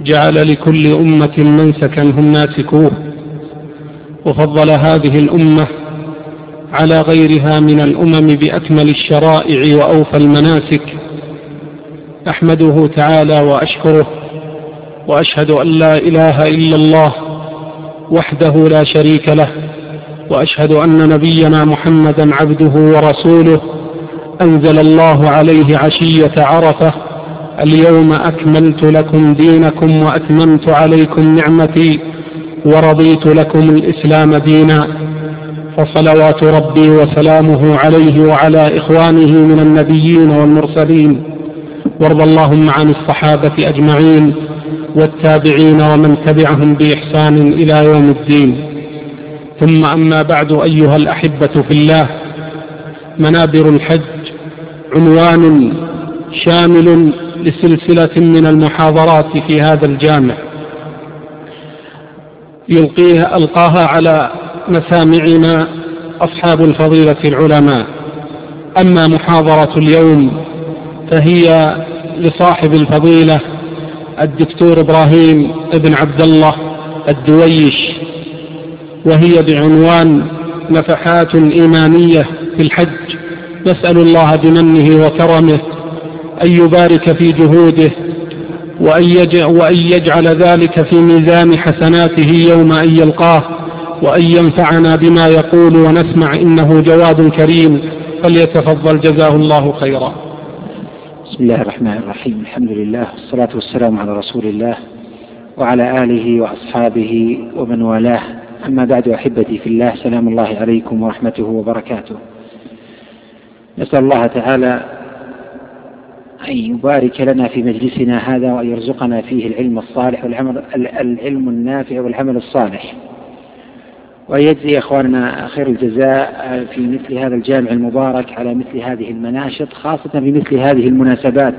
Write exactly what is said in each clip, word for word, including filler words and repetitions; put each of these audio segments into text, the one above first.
جعل لكل أمة منسكا هم ناسكوه، وفضل هذه الأمة على غيرها من الأمم بأكمل الشرائع وأوفى المناسك. أحمده تعالى وأشكره، وأشهد أن لا إله إلا الله وحده لا شريك له، وأشهد أن نبينا محمدا عبده ورسوله أنزل الله عليه عشية عرفة: اليوم أكملت لكم دينكم وأتممت عليكم نعمتي ورضيت لكم الإسلام دينا. فصلوات ربي وسلامه عليه وعلى إخوانه من النبيين والمرسلين، وارض اللهم عن الصحابة أجمعين والتابعين ومن تبعهم بإحسان إلى يوم الدين. ثم أما بعد، أيها الأحبة في الله، منابر الحج عنوان شامل لسلسلة من المحاضرات في هذا الجامع يلقيها ألقاها على مسامعنا أصحاب الفضيلة العلماء. أما محاضرة اليوم فهي لصاحب الفضيلة الدكتور إبراهيم ابن عبد الله الدويش، وهي بعنوان نفحات إيمانية في الحج. نسأل الله بمنه وكرمه أن يبارك في جهوده، وأن يجعل ذلك في ميزان حسناته يوم أن يلقاه، وأن ينفعنا بما يقول ونسمع، إنه جواد كريم. فليتفضل جزاه الله خيرا. بسم الله الرحمن الرحيم. الحمد لله والصلاة والسلام على رسول الله وعلى آله وأصحابه ومن والاه. أما بعد، أحبتي في الله، سلام الله عليكم ورحمته وبركاته. نسأل الله تعالى أن يبارك لنا في مجلسنا هذا، وأن يرزقنا فيه العلم الصالح والعمل العلم النافع والعمل الصالح، وأن يجزي أخواننا خير الجزاء في مثل هذا الجامع المبارك على مثل هذه المناشط، خاصة في مثل هذه المناسبات.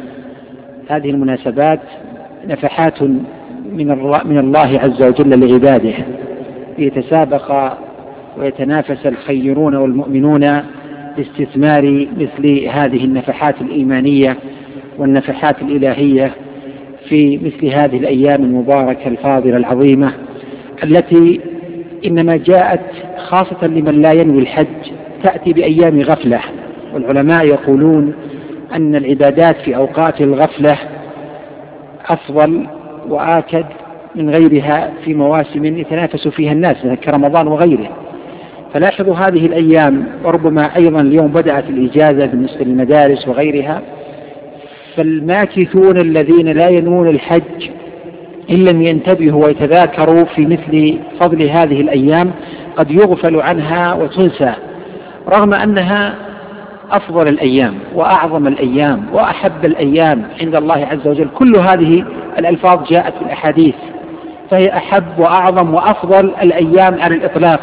هذه المناسبات نفحات من الله عز وجل لعباده، ليتسابق ويتنافس الخيرون والمؤمنون لاستثمار مثل هذه النفحات الإيمانية والنفحات الإلهية في مثل هذه الأيام المباركة الفاضلة العظيمة، التي إنما جاءت خاصة لمن لا ينوي الحج، تأتي بأيام غفلة. والعلماء يقولون أن العبادات في أوقات الغفلة أفضل وآكد من غيرها في مواسم يتنافس فيها الناس كرمضان وغيره. فلاحظوا هذه الأيام، وربما أيضا اليوم بدأت الإجازة بالنسبة للمدارس وغيرها، فالماكثون الذين لا ينوون الحج إن لم ينتبهوا ويتذاكروا في مثل فضل هذه الأيام قد يغفل عنها وتنسى، رغم أنها أفضل الأيام وأعظم الأيام وأحب الأيام عند الله عز وجل. كل هذه الألفاظ جاءت في الأحاديث، فهي أحب وأعظم وأفضل الأيام على الإطلاق.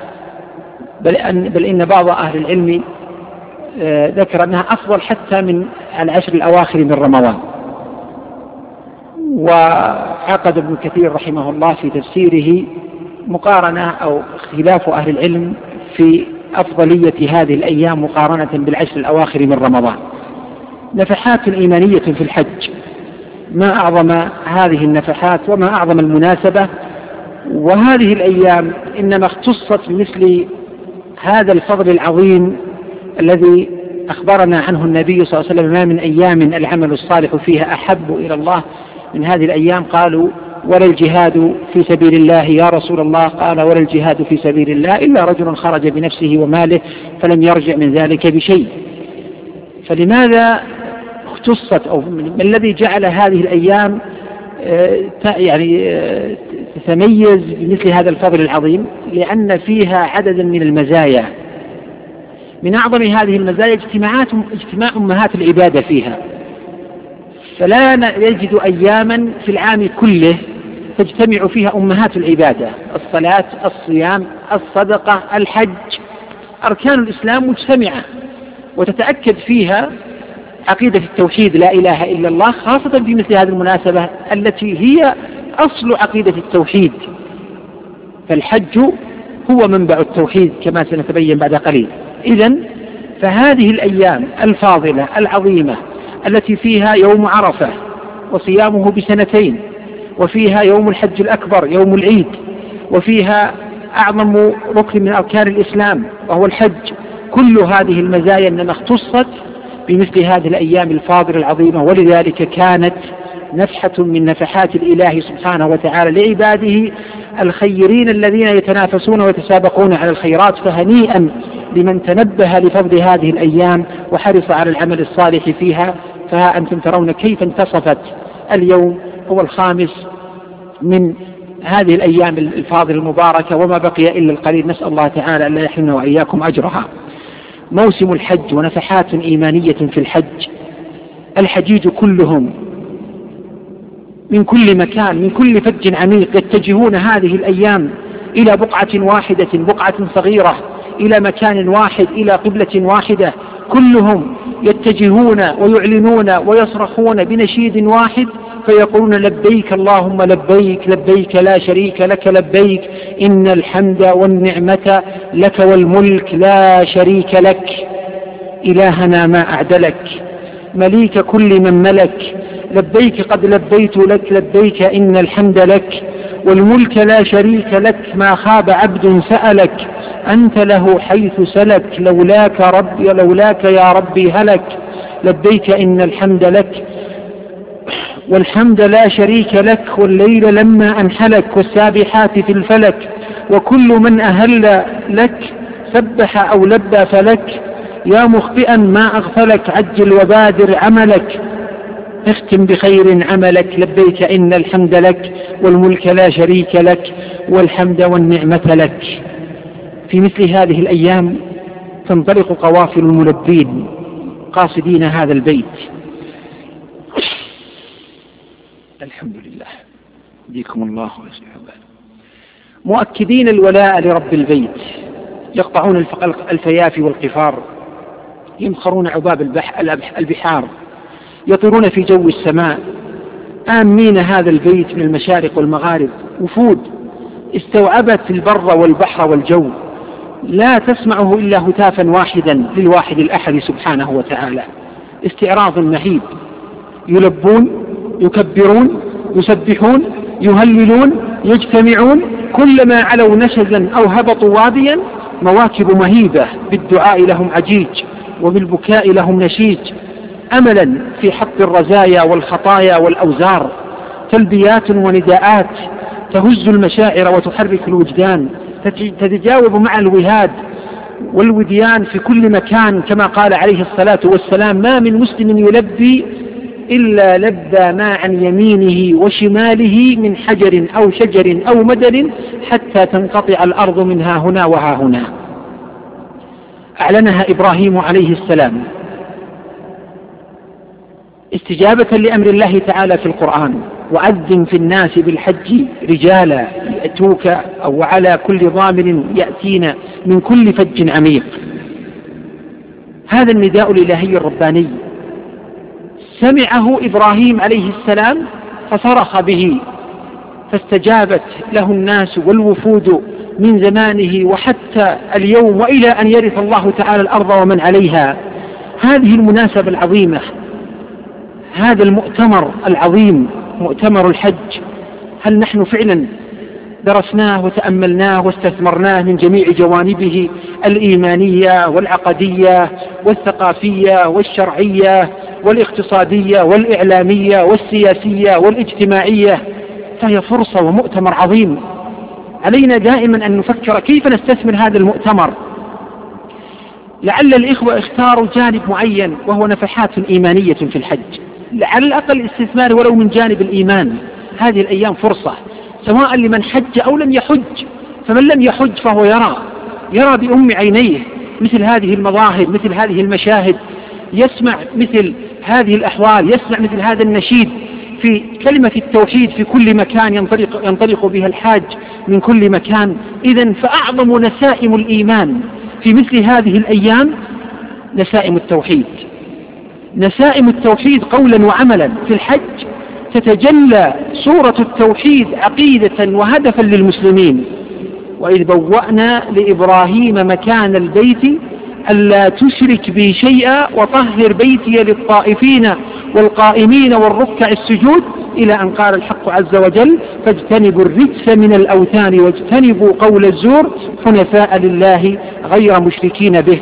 بل, أن بل إن بعض أهل العلم ذكر أنها أفضل حتى من العشر الأواخر من رمضان. وعقد ابن كثير رحمه الله في تفسيره مقارنة أو اختلاف أهل العلم في أفضلية هذه الأيام مقارنة بالعشر الأواخر من رمضان. نفحات إيمانية في الحج، ما أعظم هذه النفحات وما أعظم المناسبة. وهذه الأيام إنما اختصت بمثل هذا الفضل العظيم الذي أخبرنا عنه النبي صلى الله عليه وسلم: ما من أيام العمل الصالح فيها أحب إلى الله من هذه الأيام. قالوا: ولا الجهاد في سبيل الله يا رسول الله؟ قال: ولا الجهاد في سبيل الله إلا رجل خرج بنفسه وماله فلم يرجع من ذلك بشيء. فلماذا اختصت، أو ما الذي جعل هذه الأيام يعني تتميز بمثل هذا الفضل العظيم؟ لأن فيها عددا من المزايا. من أعظم هذه المزايا اجتماعات اجتماع أمهات العبادة فيها، فلا يجد أياما في العام كله تجتمع فيها أمهات العبادة: الصلاة، الصيام، الصدقة، الحج، أركان الإسلام مجتمعة، وتتأكد فيها عقيدة التوحيد لا إله إلا الله، خاصة في مثل هذه المناسبة التي هي أصل عقيدة التوحيد. فالحج هو منبع التوحيد كما سنتبين بعد قليل. إذن فهذه الأيام الفاضلة العظيمة التي فيها يوم عرفة وصيامه بسنتين، وفيها يوم الحج الأكبر يوم العيد، وفيها أعظم ركن من أركان الإسلام وهو الحج. كل هذه المزايا إنما اختصت بمثل هذه الأيام الفاضلة العظيمة، ولذلك كانت نفحة من نفحات الإله سبحانه وتعالى لعباده الخيرين الذين يتنافسون ويتسابقون على الخيرات. فهنيئا لمن تنبه لفضل هذه الأيام وحرص على العمل الصالح فيها. فها أنتم ترون كيف انتصفت اليوم هو الخامس من هذه الأيام الفاضلة المباركة، وما بقي إلا القليل. نسأل الله تعالى أن لا يحرمنا وإياكم أجرها. موسم الحج ونفحات إيمانية في الحج. الحجيج كلهم من كل مكان من كل فج عميق يتجهون هذه الأيام إلى بقعة واحدة، بقعة صغيرة، إلى مكان واحد، إلى قبلة واحدة. كلهم يتجهون ويعلنون ويصرخون بنشيد واحد فيقولون لبيك اللهم لبيك، لبيك لا شريك لك لبيك، إن الحمد والنعمة لك والملك لا شريك لك. إلهنا ما أعدلك، مليك كل من ملك، لبيك قد لبيت لك، لبيك إن الحمد لك والملك لا شريك لك، ما خاب عبد سألك، أنت له حيث سلك، لولاك ربي لولاك يا ربي هلك، لبيك إن الحمد لك والحمد لا شريك لك، والليل لما أنحلك، والسابحات في الفلك، وكل من أهل لك سبح أو لبى فلك، يا مخطئا ما أغفلك، عجل وبادر عملك، اختم بخير عملك، لبيك إن الحمد لك والملك لا شريك لك والحمد والنعمة لك. في مثل هذه الأيام تنطلق قوافل الملبين قاصدين هذا البيت. الحمد لله يهديكم الله ويصلح بالكم. مؤكدين الولاء لرب البيت، يقطعون الفيافي والقفار، يمخرون عباب البحار، يطيرون في جو السماء، آمين هذا البيت من المشارق والمغارب. وفود استوعبت البر والبحر والجو، لا تسمعه إلا هتافا واحدا للواحد الأحد سبحانه وتعالى. استعراض مهيب، يلبون يكبرون يسبحون يهللون يجتمعون، كلما علوا نشزا أو هبطوا واديا مواكب مهيبة، بالدعاء لهم عجيج وبالبكاء لهم نشيج، أملا في حط الرزايا والخطايا والأوزار، تلبيات ونداءات تهز المشاعر وتحرك الوجدان، تتجاوب مع الوهاد والوديان في كل مكان، كما قال عليه الصلاة والسلام: ما من مسلم يلبي إلا لبى ما عن يمينه وشماله من حجر أو شجر أو مدر حتى تنقطع الأرض منها هنا وها هنا. أعلنها إبراهيم عليه السلام استجابة لأمر الله تعالى في القرآن: وأذن في الناس بالحج رجالا يأتوك أو على كل ضامر يأتين من كل فج عميق. هذا النداء الإلهي الرباني سمعه إبراهيم عليه السلام فصرخ به، فاستجابت له الناس والوفود من زمانه وحتى اليوم وإلى أن يرث الله تعالى الأرض ومن عليها. هذه المناسبة العظيمة، هذا المؤتمر العظيم مؤتمر الحج، هل نحن فعلا درسناه وتأملناه واستثمرناه من جميع جوانبه الإيمانية والعقدية والثقافية والشرعية والاقتصادية والإعلامية والسياسية والاجتماعية؟ فهي فرصة ومؤتمر عظيم، علينا دائما أن نفكر كيف نستثمر هذا المؤتمر. لعل الإخوة اختاروا جانب معين وهو نفحات إيمانية في الحج، على الأقل استثمار ولو من جانب الإيمان. هذه الأيام فرصة سواء لمن حج أو لم يحج، فمن لم يحج فهو يرى يرى بأم عينيه مثل هذه المظاهر، مثل هذه المشاهد، يسمع مثل هذه الأحوال، يسمع مثل هذا النشيد في كلمة التوحيد في كل مكان ينطلق, ينطلق بها الحاج من كل مكان. إذن فأعظم نسائم الإيمان في مثل هذه الأيام نسائم التوحيد. نسائم التوحيد قولا وعملا في الحج تتجلى صورة التوحيد عقيدة وهدفا للمسلمين. وإذ بوأنا لإبراهيم مكان البيت ألا تشرك بي شيئا وطهر بيتي للطائفين والقائمين والركع السجود، إلى أن قال الحق عز وجل: فاجتنبوا الرجس من الأوثان واجتنبوا قول الزور حنفاء لله غير مشركين به.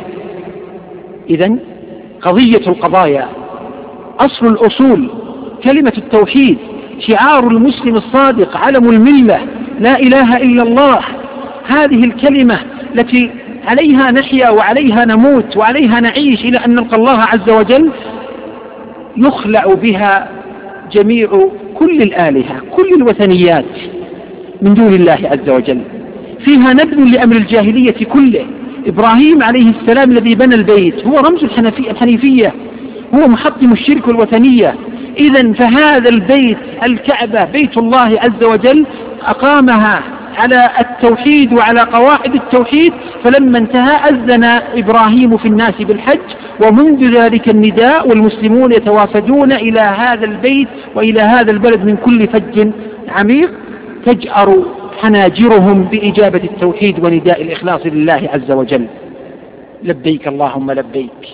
إذن قضية القضايا، أصل الأصول، كلمة التوحيد، شعار المسلم الصادق، علم الملة، لا إله إلا الله، هذه الكلمة التي عليها نحيا وعليها نموت وعليها نعيش إلى أن نلقى الله عز وجل، يخلع بها جميع كل الآلهة، كل الوثنيات من دون الله عز وجل. فيها نبذ لأمر الجاهلية كله. إبراهيم عليه السلام الذي بنى البيت هو رمز الحنيفية، هو محطم الشرك والوثنية. إذن فهذا البيت، الكعبة، بيت الله عز وجل، أقامها على التوحيد وعلى قواعد التوحيد. فلما انتهى أذن إبراهيم في الناس بالحج، ومنذ ذلك النداء والمسلمون يتوافدون إلى هذا البيت وإلى هذا البلد من كل فج عميق، تجأر حناجرهم بإجابة التوحيد ونداء الإخلاص لله عز وجل: لبيك اللهم لبيك.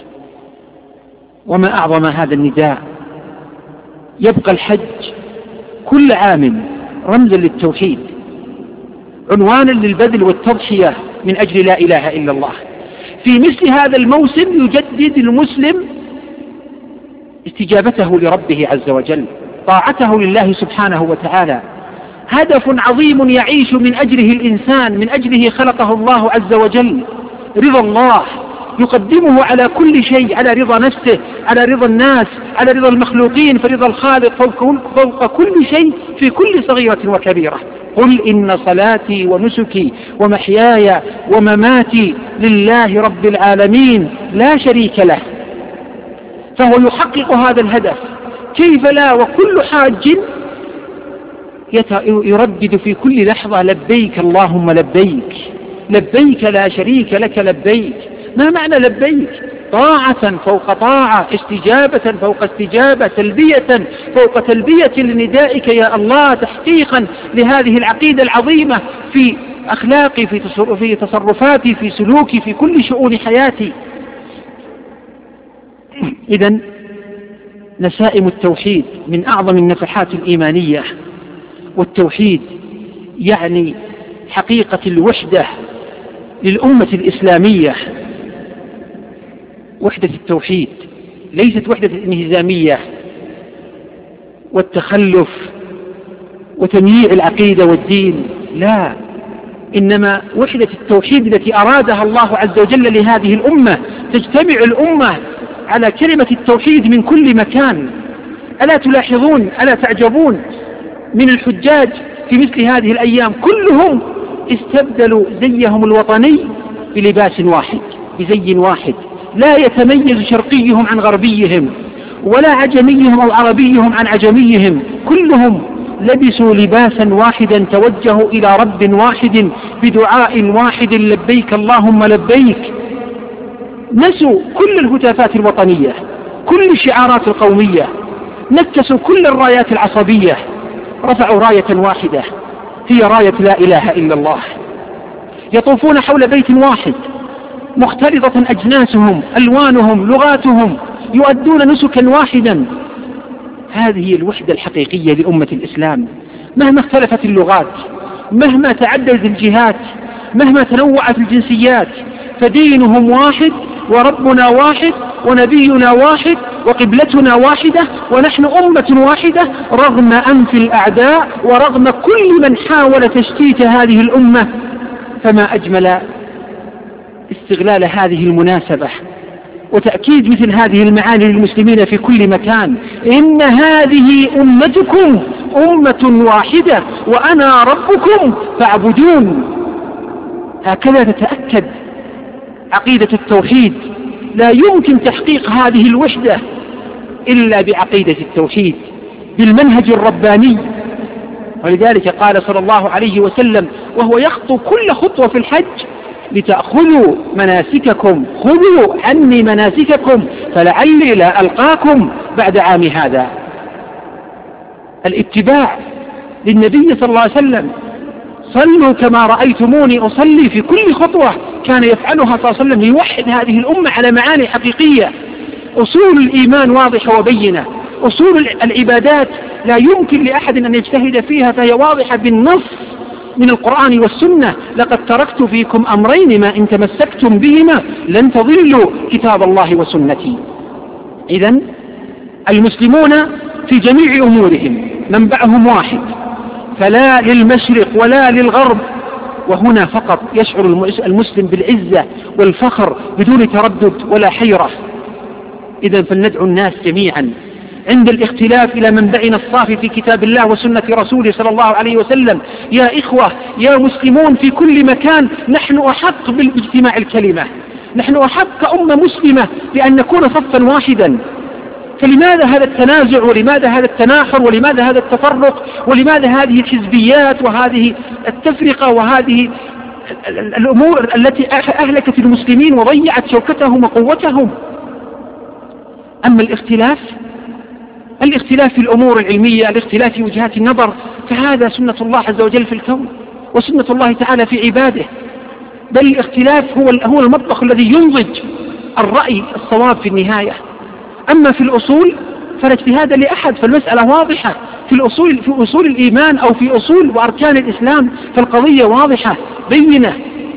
وما أعظم هذا النداء. يبقى الحج كل عام رمزا للتوحيد، عنوانا للبذل والتضحية من أجل لا إله إلا الله. في مثل هذا الموسم يجدد المسلم استجابته لربه عز وجل، طاعته لله سبحانه وتعالى. هدف عظيم يعيش من أجله الإنسان، من أجله خلقه الله عز وجل، رضا الله، يقدمه على كل شيء، على رضا نفسه، على رضا الناس، على رضا المخلوقين، فرضا الخالق فوق, فوق كل شيء في كل صغيرة وكبيرة. قل إن صلاتي ونسكي ومحياي ومماتي لله رب العالمين لا شريك له. فهو يحقق هذا الهدف. كيف لا وكل حاج يردد في كل لحظة: لبيك اللهم لبيك، لبيك لا شريك لك لبيك. ما معنى لبيك؟ طاعة فوق طاعة، استجابة فوق استجابة، تلبية فوق تلبية لندائك يا الله، تحقيقا لهذه العقيدة العظيمة في أخلاقي، في تصرفاتي، في سلوكي، في كل شؤون حياتي. إذن نسائم التوحيد من أعظم النفحات الإيمانية، والتوحيد يعني حقيقة الوحدة للأمة الإسلامية. وحدة التوحيد ليست وحدة الانهزامية والتخلف وتمييع العقيدة والدين، لا، إنما وحدة التوحيد التي أرادها الله عز وجل لهذه الأمة، تجتمع الأمة على كلمة التوحيد من كل مكان. ألا تلاحظون، ألا تعجبون من الحجاج في مثل هذه الأيام؟ كلهم استبدلوا زيهم الوطني بلباس واحد، بزي واحد، لا يتميز شرقيهم عن غربيهم، ولا عجميهم أو عربيهم عن عجميهم، كلهم لبسوا لباسا واحدا، توجهوا إلى رب واحد بدعاء واحد: لبيك اللهم لبيك. نسوا كل الهتافات الوطنية، كل الشعارات القومية، نكسوا كل الرايات العصبية، رفعوا راية واحدة هي راية لا إله إلا الله. يطوفون حول بيت واحد، مختلطة أجناسهم، ألوانهم، لغاتهم، يؤدون نسكا واحدا. هذه الوحدة الحقيقية لأمة الإسلام. مهما اختلفت اللغات، مهما تعددت الجهات، مهما تنوعت الجنسيات، فدينهم واحد، وربنا واحد، ونبينا واحد، وقبلتنا واحدة، ونحن أمة واحدة رغم أنف الأعداء ورغم كل من حاول تشتيت هذه الأمة. فما أجمل استغلال هذه المناسبة وتأكيد مثل هذه المعاني للمسلمين في كل مكان: إن هذه أمتكم أمة واحدة وأنا ربكم فاعبدون. هكذا تتأكد عقيدة التوحيد. لا يمكن تحقيق هذه الوحدة إلا بعقيدة التوحيد، بالمنهج الرباني. ولذلك قال صلى الله عليه وسلم وهو يخطو كل خطوة في الحج: لتأخذوا مناسككم، خذوا عني مناسككم فلعلي لا ألقاكم بعد عام هذا. الاتباع للنبي صلى الله عليه وسلم. صلوا كما رأيتموني أصلي. في كل خطوة كان يفعلها صلى الله عليه وسلم ليوحد هذه الأمة على معاني حقيقية. أصول الإيمان واضحة وبينة، أصول العبادات لا يمكن لأحد أن يجتهد فيها، فهي واضحة بالنص من القرآن والسنة: لقد تركت فيكم أمرين ما إن تمسكتم بهما لن تضلوا كتاب الله وسنتي. إذن المسلمون في جميع أمورهم منبعهم واحد، فلا للمشرق ولا للغرب، وهنا فقط يشعر المسلم بالعزة والفخر بدون تردد ولا حيرة. إذن فلندعو الناس جميعا عند الاختلاف إلى منبعنا الصافي في كتاب الله وسنة رسوله صلى الله عليه وسلم. يا إخوة يا مسلمون في كل مكان، نحن أحق باجتماع الكلمة، نحن أحق كأمة مسلمة بأن نكون صفا واحدا. فلماذا هذا التنازع، ولماذا هذا التناحر، ولماذا هذا التفرق، ولماذا هذه الحزبيات وهذه التفرقة وهذه الأمور التي أهلكت المسلمين وضيعت شوكتهم وقوتهم؟ أما الاختلاف الاختلاف في الأمور العلمية، الاختلاف في وجهات النظر، فهذا سنة الله عز وجل في الكون وسنة الله تعالى في عباده. بل الاختلاف هو هو المطبخ الذي ينضج الرأي الصواب في النهاية. أما في الأصول فلا اجتهاد لأحد، فالمسألة واضحة. في الأصول في أصول الإيمان أو في أصول وأركان الإسلام فالقضية واضحة بينة.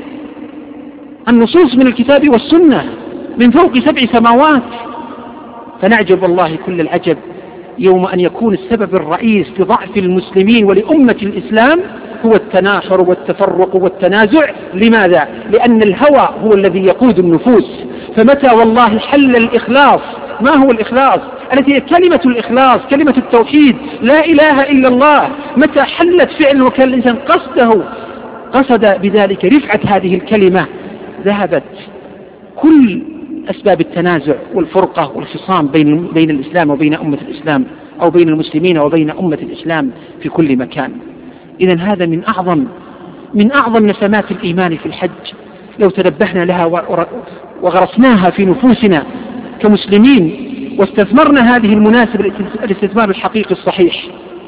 النصوص من الكتاب والسنة من فوق سبع سماوات. فنعجب والله كل العجب يوم أن يكون السبب الرئيس لضعف المسلمين ولأمة الإسلام هو التناحر والتفرق والتنازع. لماذا؟ لأن الهوى هو الذي يقود النفوس. فمتى والله حل الإخلاص، ما هو الإخلاص؟ التي هي كلمة الإخلاص، كلمة التوحيد، لا إله إلا الله. متى حلت فعلا وكان الإنسان قصده قصد بذلك رفعة هذه الكلمة، ذهبت كل أسباب التنازع والفرقة والخصام بين بين الإسلام وبين أمة الإسلام، أو بين المسلمين وبين أمة الإسلام في كل مكان. إذن هذا من أعظم من أعظم نسمات الإيمان في الحج، لو تنبهنا لها وغرسناها في نفوسنا كمسلمين واستثمرنا هذه المناسبة الاستثمار الحقيقي الصحيح.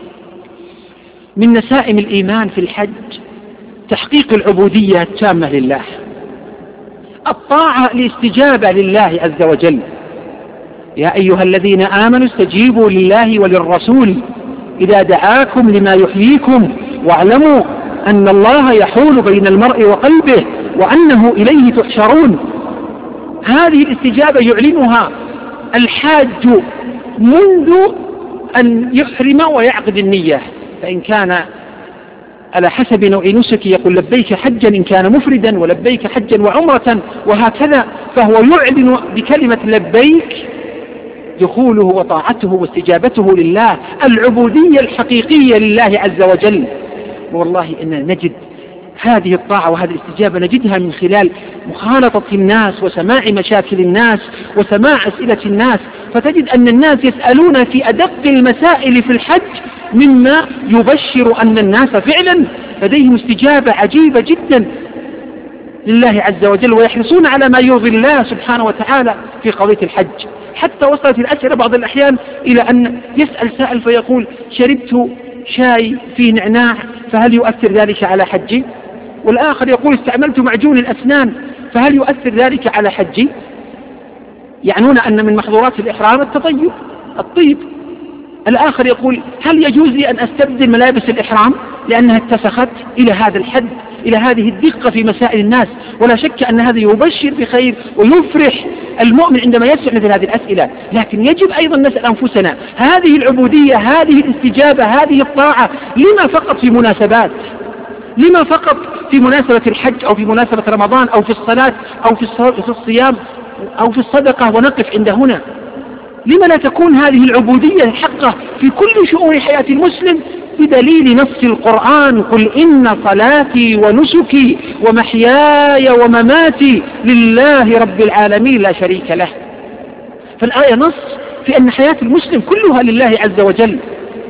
من نسائم الإيمان في الحج تحقيق العبودية التامة لله، الطاعة الاستجابة لله عز وجل. يا أيها الذين آمنوا استجيبوا لله وللرسول إذا دعاكم لما يحييكم واعلموا أن الله يحول بين المرء وقلبه وأنه إليه تحشرون. هذه الاستجابة يعلنها الحاج منذ أن يحرم ويعقد النية، فإن كان على حسب نوع نسك يقول لبيك حجا إن كان مفردا، ولبيك حجا وعمرة، وهكذا. فهو يعلن بكلمة لبيك دخوله وطاعته واستجابته لله، العبودية الحقيقية لله عز وجل. والله إننا نجد هذه الطاعة وهذه الاستجابة نجدها من خلال مخالطة الناس وسماع مشاكل الناس وسماع أسئلة الناس، فتجد أن الناس يسألون في أدق المسائل في الحج مما يبشر أن الناس فعلا لديهم استجابة عجيبة جدا لله عز وجل، ويحرصون على ما يرضي الله سبحانه وتعالى في قضية الحج. حتى وصلت الأسئلة بعض الأحيان إلى أن يسأل سائل فيقول شربت شاي فيه نعناع فهل يؤثر ذلك على حجي؟ والآخر يقول استعملت معجون الأسنان فهل يؤثر ذلك على حجي؟ يعنون أن من محظورات الإحرام التطيب الطيب. الآخر يقول هل يجوز لي أن أستبدل ملابس الإحرام لأنها اتسخت؟ إلى هذا الحد، إلى هذه الدقة في مسائل الناس. ولا شك أن هذا يبشر بخير ويفرح المؤمن عندما يسأل مثل هذه الأسئلة. لكن يجب أيضا نسأل أنفسنا هذه العبودية، هذه الاستجابة، هذه الطاعة لما فقط في مناسبات؟ لما فقط في مناسبة الحج أو في مناسبة رمضان أو في الصلاة أو في الصيام أو في الصدقة ونقف عند هنا؟ لما لا تكون هذه العبودية الحقة في كل شؤون حياة المسلم بدليل نص القرآن قل إن صلاتي ونسكي ومحياي ومماتي لله رب العالمين لا شريك له. فالآية نص في أن حياة المسلم كلها لله عز وجل.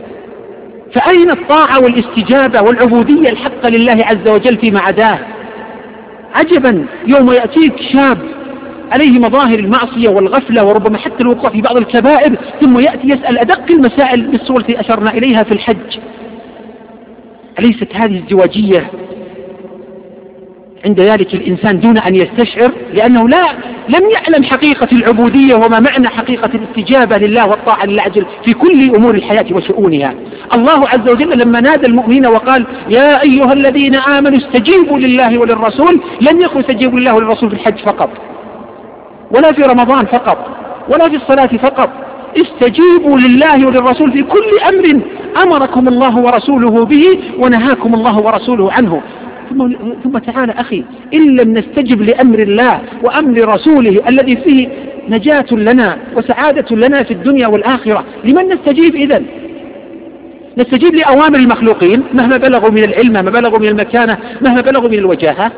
فأين الطاعة والاستجابة والعبودية الحقة لله عز وجل فيما عداه؟ عجبا يوم يأتيك شاب عليه مظاهر المعصية والغفلة وربما حتى الوقوع في بعض الكبائر، ثم يأتي يسأل أدق المسائل بالصورة التي أشرنا إليها في الحج. أليست هذه ازدواجية عند ذلك الإنسان دون أن يستشعر، لأنه لا لم يعلم حقيقة العبودية وما معنى حقيقة الاستجابة لله والطاعة لله عز وجل في كل أمور الحياة وشؤونها. الله عز وجل لما نادى المؤمنين وقال يا أيها الذين آمنوا استجيبوا لله وللرسول، لم يقل استجيبوا لله وللرسول في الحج فقط، ولا في رمضان فقط، ولا في الصلاة فقط، استجيبوا لله وللرسول في كل أمر أمركم الله ورسوله به ونهاكم الله ورسوله عنه. ثم, ثم تعالى أخي، إن لم نستجب لأمر الله وأمر رسوله الذي فيه نجاة لنا وسعادة لنا في الدنيا والآخرة، لمن نستجيب إذن؟ نستجيب لأوامر المخلوقين مهما بلغوا من العلم، مهما بلغوا من المكانة، مهما بلغوا من الوجاهة.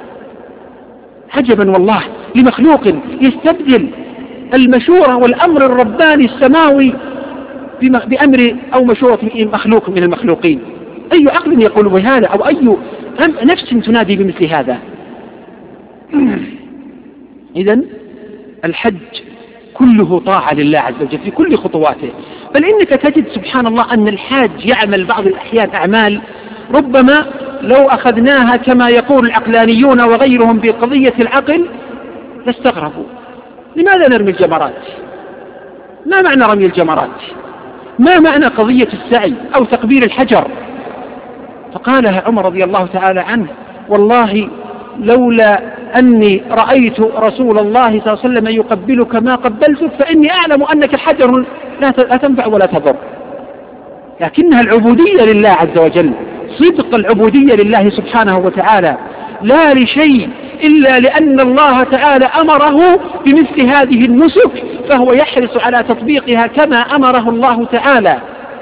عجبا والله لمخلوق يستبدل المشورة والأمر الرباني السماوي بأمر أو مشورة مخلوق من المخلوقين. أي عقل يقول بهذا، أو أي نفس تنادي بمثل هذا؟ إذن الحج كله طاعة لله عز وجل في كل خطواته، بل إنك تجد سبحان الله أن الحاج يعمل بعض الأحيان أعمال ربما لو أخذناها كما يقول العقلانيون وغيرهم بقضية العقل لاستغربوا. لماذا نرمي الجمرات؟ ما معنى رمي الجمرات؟ ما معنى قضية السعي أو تقبيل الحجر؟ فقالها عمر رضي الله تعالى عنه والله لولا أني رأيت رسول الله صلى الله عليه وسلم يقبلك ما قبلتك فإني أعلم أنك حجر لا تنفع ولا تضر. لكنها العبودية لله عز وجل، صدق العبودية لله سبحانه وتعالى، لا لشيء إلا لأن الله تعالى أمره بمثل هذه النسك، فهو يحرص على تطبيقها كما أمره الله تعالى.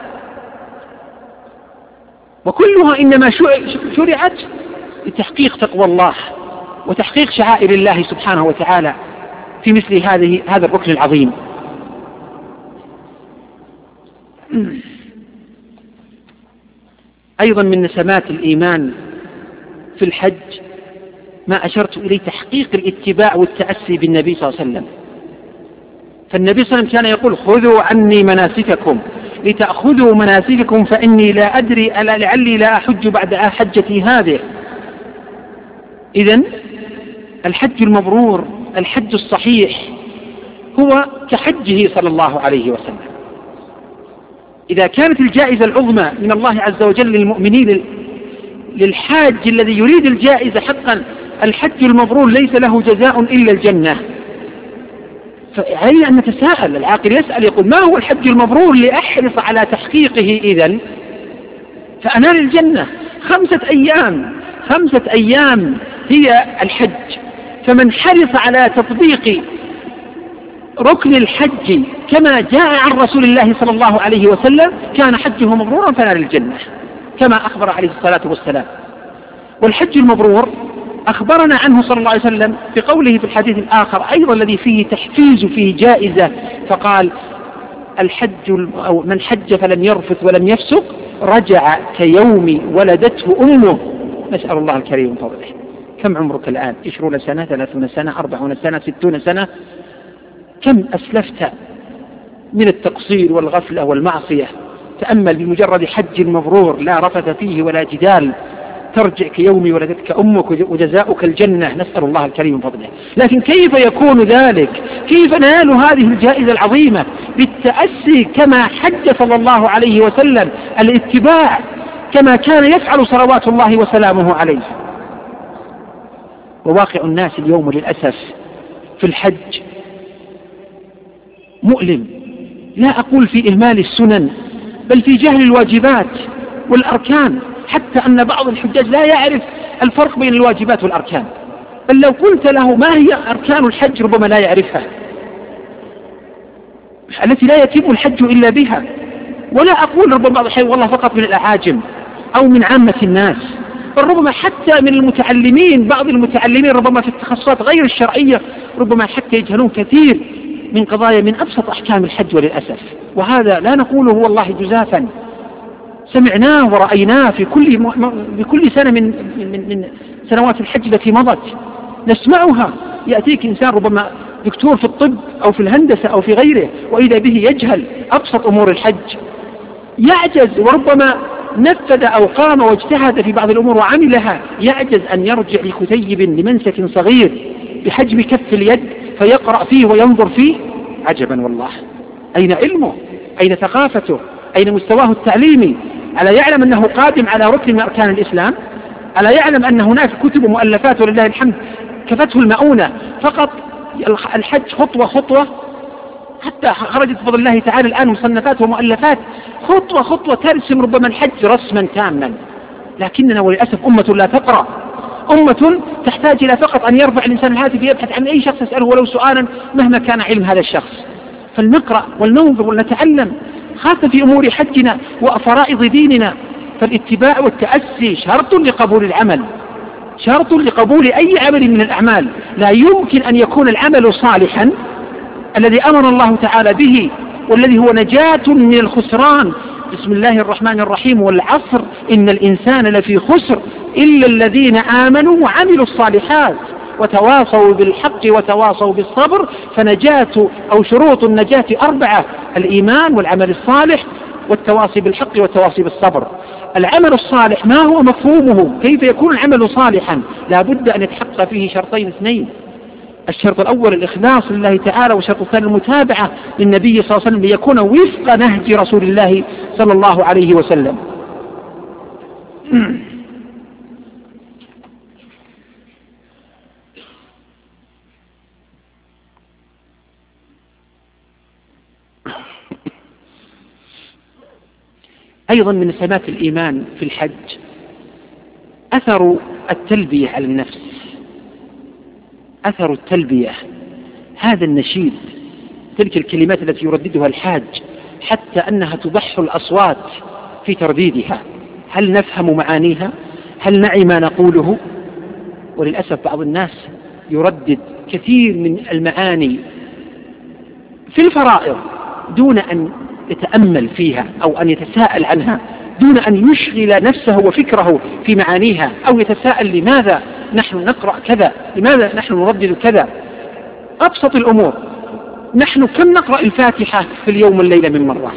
وكلها إنما شرعت لتحقيق تقوى الله وتحقيق شعائر الله سبحانه وتعالى في مثل هذه هذا الركن العظيم. أيضا من نسمات الإيمان في الحج ما أشرت إليه تحقيق الاتباع والتأسي بالنبي صلى الله عليه وسلم. فالنبي صلى الله عليه وسلم كان يقول خذوا عني مناسككم لتأخذوا مناسككم فإني لا أدري ألا لعلي لا أحج بعد حجتي هذه. إذن الحج المبرور، الحج الصحيح هو كحجه صلى الله عليه وسلم. إذا كانت الجائزة العظمى من الله عز وجل للمؤمنين للحاج الذي يريد الجائزة حقا الحج المبرور ليس له جزاء إلا الجنة، فعلينا أن نتساءل. العاقل يسأل يقول ما هو الحج المبرور لأحرص على تحقيقه إذن فأنال الجنة؟ خمسة أيام خمسة أيام هي الحج، فمن حرص على تطبيق ركن الحج كما جاء عن رسول الله صلى الله عليه وسلم كان حجه مبرورا فنال الجنة كما أخبر عليه الصلاة والسلام. والحج المبرور أخبرنا عنه صلى الله عليه وسلم في قوله في الحديث الآخر أيضا الذي فيه تحفيز فيه جائزة، فقال الحج أو من حج فلم يرفث ولم يفسق رجع كيوم ولدته أمه. نسأل الله الكريم فضله. كم عمرك الآن؟ عشرون سنة، ثلاثون سنة، أربعون سنة، ستون سنة؟ كم أسلفت من التقصير والغفلة والمعصية؟ تأمل بمجرد حج مبرور لا رفث فيه ولا جدال ترجع كيوم ولدتك أمك وجزاؤك الجنة. نسأل الله الكريم فضله. لكن كيف يكون ذلك؟ كيف ننال هذه الجائزة العظيمة؟ بالتأسي كما حج صلى الله عليه وسلم، الاتباع كما كان يفعل صلوات الله وسلامه عليه. وواقع الناس اليوم للأسف في الحج مؤلم، لا أقول في إهمال السنن بل في جهل الواجبات والأركان، حتى أن بعض الحجاج لا يعرف الفرق بين الواجبات والأركان، بل لو قلت له ما هي أركان الحج ربما لا يعرفها، التي لا يتم الحج إلا بها. ولا أقول ربما بعض الحين والله فقط من الأعاجم أو من عامة الناس، بل ربما حتى من المتعلمين، بعض المتعلمين ربما في التخصصات غير الشرعية ربما حتى يجهلون كثير من قضايا من أبسط أحكام الحج وللأسف. وهذا لا نقوله والله جزافا، سمعناه ورأيناه في كل بكل سنة من من من سنوات الحج التي مضت نسمعها. يأتيك إنسان ربما دكتور في الطب أو في الهندسة أو في غيره وإذا به يجهل أبسط أمور الحج، يعجز وربما نفذ أو قام واجتهد في بعض الأمور وعملها يعجز أن يرجع لكتيب لمنسك صغير بحجم كف اليد فيقرأ فيه وينظر فيه؟ عجبا والله. أين علمه؟ أين ثقافته؟ أين مستواه التعليمي؟ ألا يعلم أنه قادم على ركن من أركان الإسلام؟ ألا يعلم أن هناك كتب ومؤلفات ولله الحمد كفته المؤونة فقط الحج خطوة خطوة، حتى خرجت بفضل الله تعالى الآن مصنفات ومؤلفات خطوة خطوة ترسم ربما الحج رسما تاما. لكننا وللأسف أمة لا تقرأ، أمة تحتاج إلى فقط أن يرفع الإنسان الهاتف يبحث عن أي شخص يسأله ولو سؤالا مهما كان علم هذا الشخص. فلنقرأ ولننظر ولنتعلم خاصة في أمور حجنا وفرائض ديننا. فالاتباع والتأسي شرط لقبول العمل، شرط لقبول أي عمل من الأعمال. لا يمكن أن يكون العمل صالحا الذي أمر الله تعالى به والذي هو نجاة من الخسران. بسم الله الرحمن الرحيم والعصر إن الإنسان لفي خسر إلا الذين آمنوا وعملوا الصالحات وتواصوا بالحق وتواصوا بالصبر. فنجاة أو شروط النجاة أربعة: الإيمان والعمل الصالح والتواصي بالحق والتواصي بالصبر. العمل الصالح ما هو مفهومه؟ كيف يكون العمل صالحا؟ لا بد أن يتحقق فيه شرطين اثنين: الشرط الأول الإخلاص لله تعالى، والشرط الثاني المتابعة للنبي صلى الله عليه وسلم ليكون وفق نهج رسول الله صلى الله عليه وسلم. أيضا من سمات الإيمان في الحج أثر التلبية على النفس. أثر التلبية، هذا النشيد، تلك الكلمات التي يرددها الحاج حتى أنها تبح الأصوات في ترديدها. هل نفهم معانيها؟ هل نعي ما نقوله؟ وللأسف بعض الناس يردد كثير من المعاني في الفرائض دون أن يتأمل فيها أو أن يتساءل عنها، دون أن يشغل نفسه وفكره في معانيها، أو يتساءل لماذا نحن نقرأ كذا، لماذا نحن نردد كذا. أبسط الأمور، نحن كم نقرأ الفاتحة في اليوم والليلة من مرة؟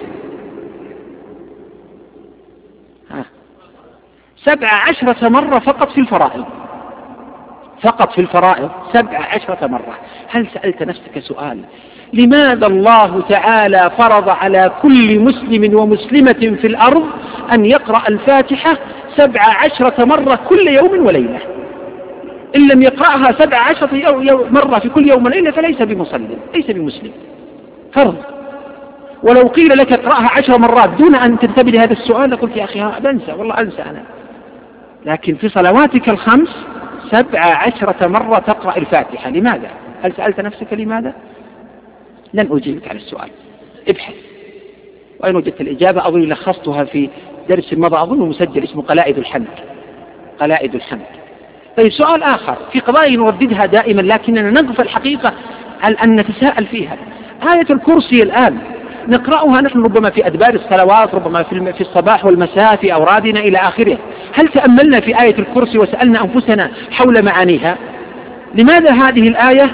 ها. سبع عشرة مرة فقط في الفرائض، فقط في الفرائض سبع عشرة مرة. هل سألت نفسك سؤال: لماذا الله تعالى فرض على كل مسلم ومسلمة في الأرض أن يقرأ الفاتحة سبع عشرة مرة كل يوم وليلة؟ إن لم يقرأها سبع عشرة مرة في كل يوم وليلة فليس بمصلي، ليس بمسلم، فرض. ولو قيل لك اقرأها عشر مرات دون أن تنتبه لهذا السؤال لقلت يا أخي أنسى، والله أنسى أنا. لكن في صلواتك الخمس سبع عشرة مرة تقرأ الفاتحة، لماذا؟ هل سألت نفسك لماذا؟ لن أجيبك على السؤال، ابحث. وأين وجدت الإجابة؟ أظن لخصتها في درس مضى، أظن مسجل اسمه قلائد الحمد، قلائد الحمد. طيب سؤال آخر في قضايا نرددها دائما لكننا نقف الحقيقة على أن نتساءل فيها. آية الكرسي الآن نقرأها نحن ربما في أدبار الصلوات، ربما في الصباح والمساء، في أورادنا إلى آخره. هل تأملنا في آية الكرسي وسألنا أنفسنا حول معانيها؟ لماذا هذه الآية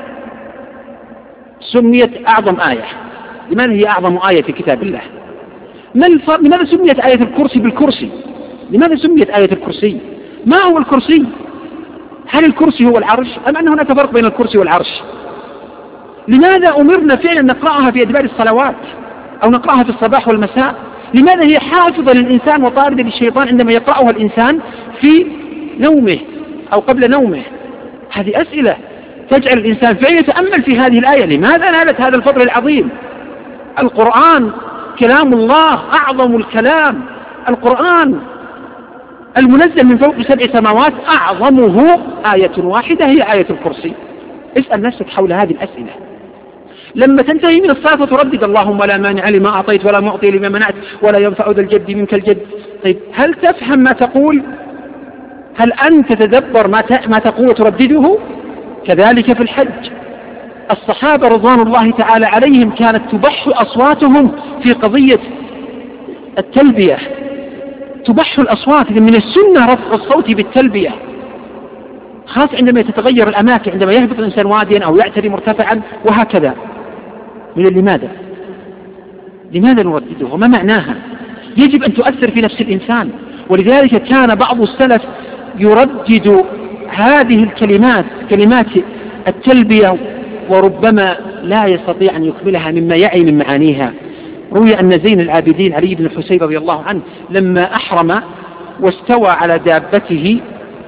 سميت أعظم آية؟ لماذا هي أعظم آية في كتاب الله؟ ما الفرق؟ لماذا سميت آية الكرسي بالكرسي؟ لماذا سميت آية الكرسي؟ ما هو الكرسي؟ هل الكرسي هو العرش أم أن هناك فرق بين الكرسي والعرش؟ لماذا أمرنا فعلا نقرأها في أدبار الصلوات أو نقرأها في الصباح والمساء؟ لماذا هي حافظة للإنسان وطاردة للشيطان عندما يقرأها الإنسان في نومه أو قبل نومه؟ هذه أسئلة تجعل الإنسان فعلا يتأمل في هذه الآية. لماذا نالت هذا الفضل العظيم؟ القرآن كلام الله، أعظم الكلام. القرآن المنزل من فوق سبع سماوات أعظمه آية واحدة هي آية الكرسي. اسأل نفسك حول هذه الأسئلة. لما تنتهي من الصلاة وتردد اللهم لا مانع لما أعطيت ولا معطي لما منعت ولا ينفع ذا الجد منك الجد، طيب هل تفهم ما تقول؟ هل أنت تدبر ما ما تقول وتردده؟ كذلك في الحج الصحابة رضوان الله تعالى عليهم كانت تبح أصواتهم في قضية التلبية، تبح الأصوات. من السنة رفع الصوت بالتلبية، خاصة عندما تتغير الأماكن، عندما يهبط الإنسان واديا أو يعتري مرتفعا وهكذا. من لماذا؟ لماذا نردده وما معناها؟ يجب أن تؤثر في نفس الإنسان. ولذلك كان بعض السلف يردد هذه الكلمات، كلمات التلبية، وربما لا يستطيع أن يكملها مما يعي من معانيها. روي أن زين العابدين علي بن الحسين رضي الله عنه لما أحرم واستوى على دابته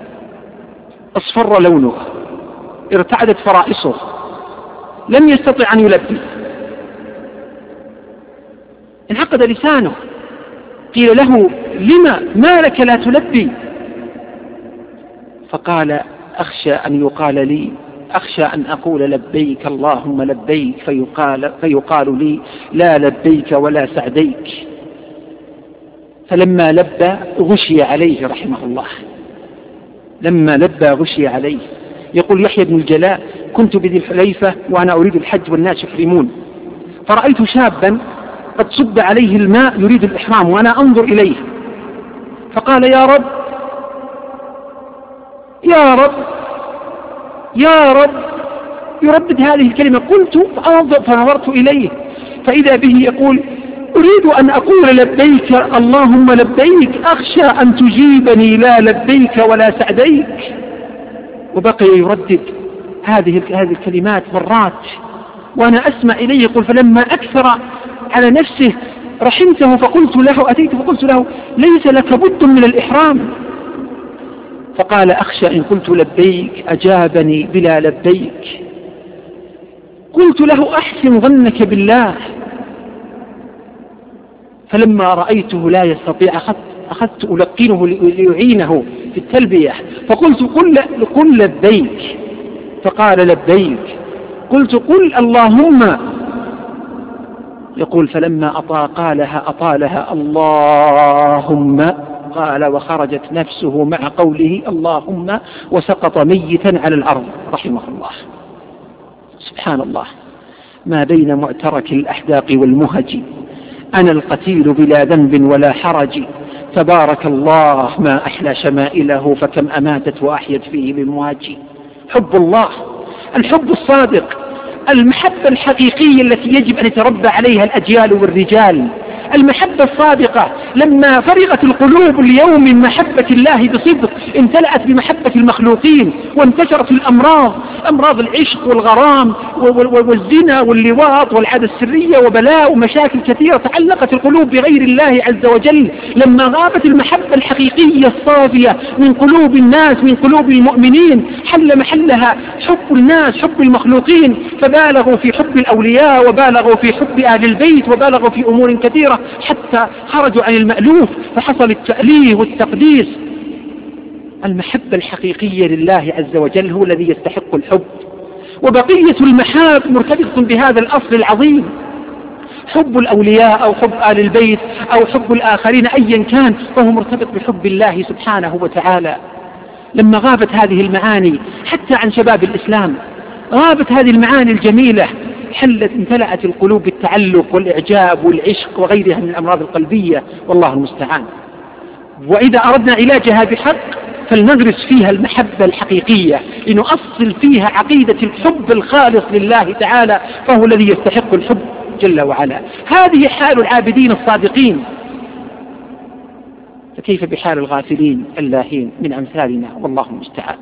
اصفر لونه، ارتعدت فرائصه، لم يستطع أن يلبي، انعقد لسانه. قيل له: لما ما لك لا تلبي؟ فقال: أخشى أن يقال لي أخشى أن أقول لبيك اللهم لبيك فيقال, فيقال لي لا لبيك ولا سعديك. فلما لبى غشي عليه رحمه الله، لما لبى غشي عليه. يقول يحيى بن الجلاء: كنت بذي الحليفة وأنا أريد الحج والناس يحرمون، فرأيت شابا قد صب عليه الماء يريد الإحرام وأنا أنظر إليه، فقال: يا رب يا رب يا رب، يردد هذه الكلمة. قلت فنظرت إليه فإذا به يقول: أريد أن أقول لبيك اللهم لبيك، أخشى أن تجيبني لا لبيك ولا سعديك. وبقي يردد هذه هذه الكلمات مرات وأنا أسمع إليه. يقول: فلما أكثر على نفسه رحمته فقلت له أتيت فقلت له: ليس لك بد من الإحرام. فقال: أخشى إن قلت لبيك أجابني بلا لبيك. قلت له: أحسن ظنك بالله. فلما رأيته لا يستطيع أخذت, أخذت ألقنه ليعينه في التلبية، فقلت: قل, قل لبيك. فقال: لبيك. قلت: قل اللهم. يقول: فلما أطال قالها أطالها اللهم، قال وخرجت نفسه مع قوله اللهم وسقط ميتا على الأرض رحمه الله. سبحان الله، ما بين معترك الأحداق والمهج أنا القتيل بلا ذنب ولا حرج، تبارك الله ما أحلى شمائله فكم أماتت وأحيت فيه بالمواج. حب الله، الحب الصادق، المحبة الحقيقية التي يجب أن يتربى عليها الأجيال والرجال، المحبة الصادقة. لما فرغت القلوب اليوم من محبة الله بصدق امتلأت بمحبة المخلوقين، وانتشرت الأمراض، أمراض العشق والغرام والزنا واللواط والعادة السرية وبلاء ومشاكل كثيرة. تعلقت القلوب بغير الله عز وجل لما غابت المحبة الحقيقية الصافية من قلوب الناس، من قلوب المؤمنين. حل محلها حب الناس، حب المخلوقين، فبالغوا في حب الأولياء وبالغوا في حب أهل البيت وبالغوا في أمور كثيرة حتى خرجوا عن المألوف، فحصل التأليه والتقديس. المحبة الحقيقية لله عز وجل هو الذي يستحق الحب، وبقية المحاب مرتبطة بهذا الأصل العظيم. حب الأولياء أو حب آل البيت أو حب الآخرين أيا كان فهو مرتبط بحب الله سبحانه وتعالى. لما غابت هذه المعاني حتى عن شباب الإسلام، غابت هذه المعاني الجميلة، حلت امتلأت القلوب بالتعلق والإعجاب والعشق وغيرها من الأمراض القلبية، والله المستعان. وإذا أردنا علاجها بحق فلنغرس فيها المحبة الحقيقية، لنؤصل فيها عقيدة الحب الخالص لله تعالى، فهو الذي يستحق الحب جل وعلا. هذه حال العابدين الصادقين، فكيف بحال الغافلين اللاهين من أمثالنا، والله المستعان.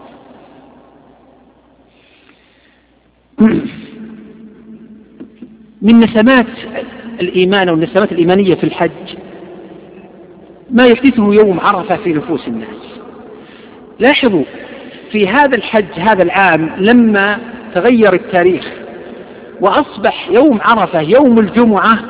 من نسمات الإيمان والنسمات الإيمانية في الحج ما يحدثه يوم عرفة في نفوس الناس. لاحظوا في هذا الحج هذا العام لما تغير التاريخ وأصبح يوم عرفة يوم الجمعة،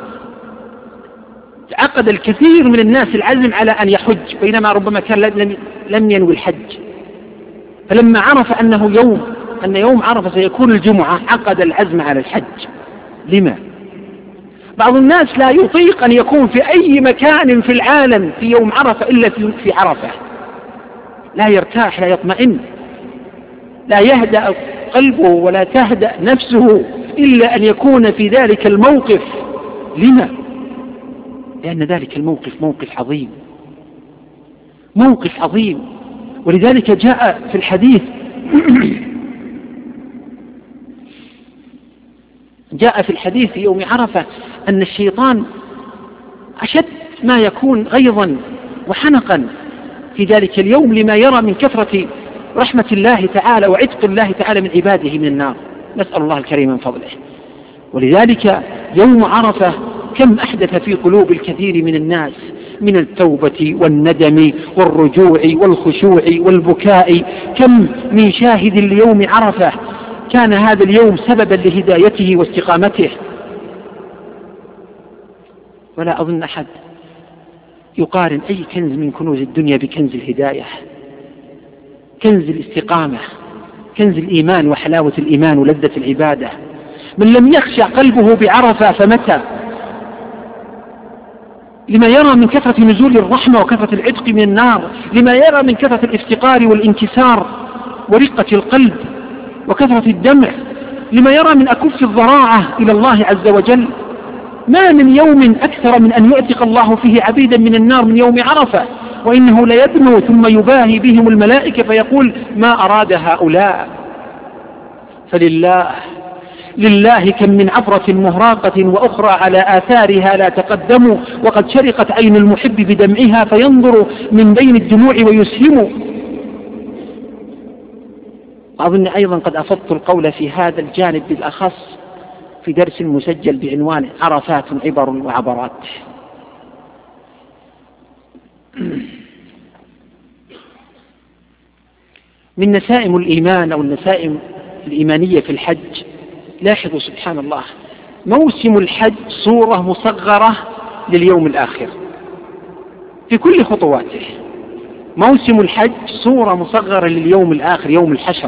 عقد الكثير من الناس العزم على أن يحج، بينما ربما كان لم ينوي الحج. فلما عرف أنه يوم أن يوم عرفة سيكون الجمعة عقد العزم على الحج. لما؟ بعض الناس لا يطيق أن يكون في أي مكان في العالم في يوم عرفة إلا في عرفة، لا يرتاح، لا يطمئن، لا يهدأ قلبه ولا تهدأ نفسه إلا أن يكون في ذلك الموقف. لما؟ لأن ذلك الموقف موقف عظيم، موقف عظيم. ولذلك جاء في الحديث جاء في الحديث في يوم عرفة أن الشيطان أشد ما يكون غيظا وحنقا في ذلك اليوم لما يرى من كثرة رحمة الله تعالى وعتق الله تعالى من عباده من النار. نسأل الله الكريم من فضله. ولذلك يوم عرفة كم أحدث في قلوب الكثير من الناس من التوبة والندم والرجوع والخشوع والبكاء. كم من شاهد ليوم عرفة كان هذا اليوم سببا لهدايته واستقامته. ولا أظن أحد يقارن أي كنز من كنوز الدنيا بكنز الهداية، كنز الاستقامة، كنز الإيمان وحلاوة الإيمان ولذة العبادة. من لم يخشع قلبه بعرفة فمتى؟ لما يرى من كثرة نزول الرحمة وكثرة العتق من النار، لما يرى من كثرة الافتقار والانكسار ورقة القلب وكثرة الدمع، لما يرى من أكف الضراعة إلى الله عز وجل. ما من يوم أكثر من أن يعتق الله فيه عبيدا من النار من يوم عرفة، وإنه ليدنو ثم يباهي بهم الملائكة فيقول ما أراد هؤلاء. فلله لله كم من عبرة مهراقة وأخرى على آثارها لا تقدموا، وقد شرقت عين المحب بدمعها فينظر من بين الدموع ويسهم. أظن أيضا قد أفضت القول في هذا الجانب بالأخص في درس مسجل بعنوان عرفات عبر وعبرات. من نسائم الإيمان أو النسائم الإيمانية في الحج، لاحظوا سبحان الله، موسم الحج صورة مصغرة لليوم الآخر في كل خطواته. موسم الحج صورة مصغرة لليوم الآخر، يوم الحشر،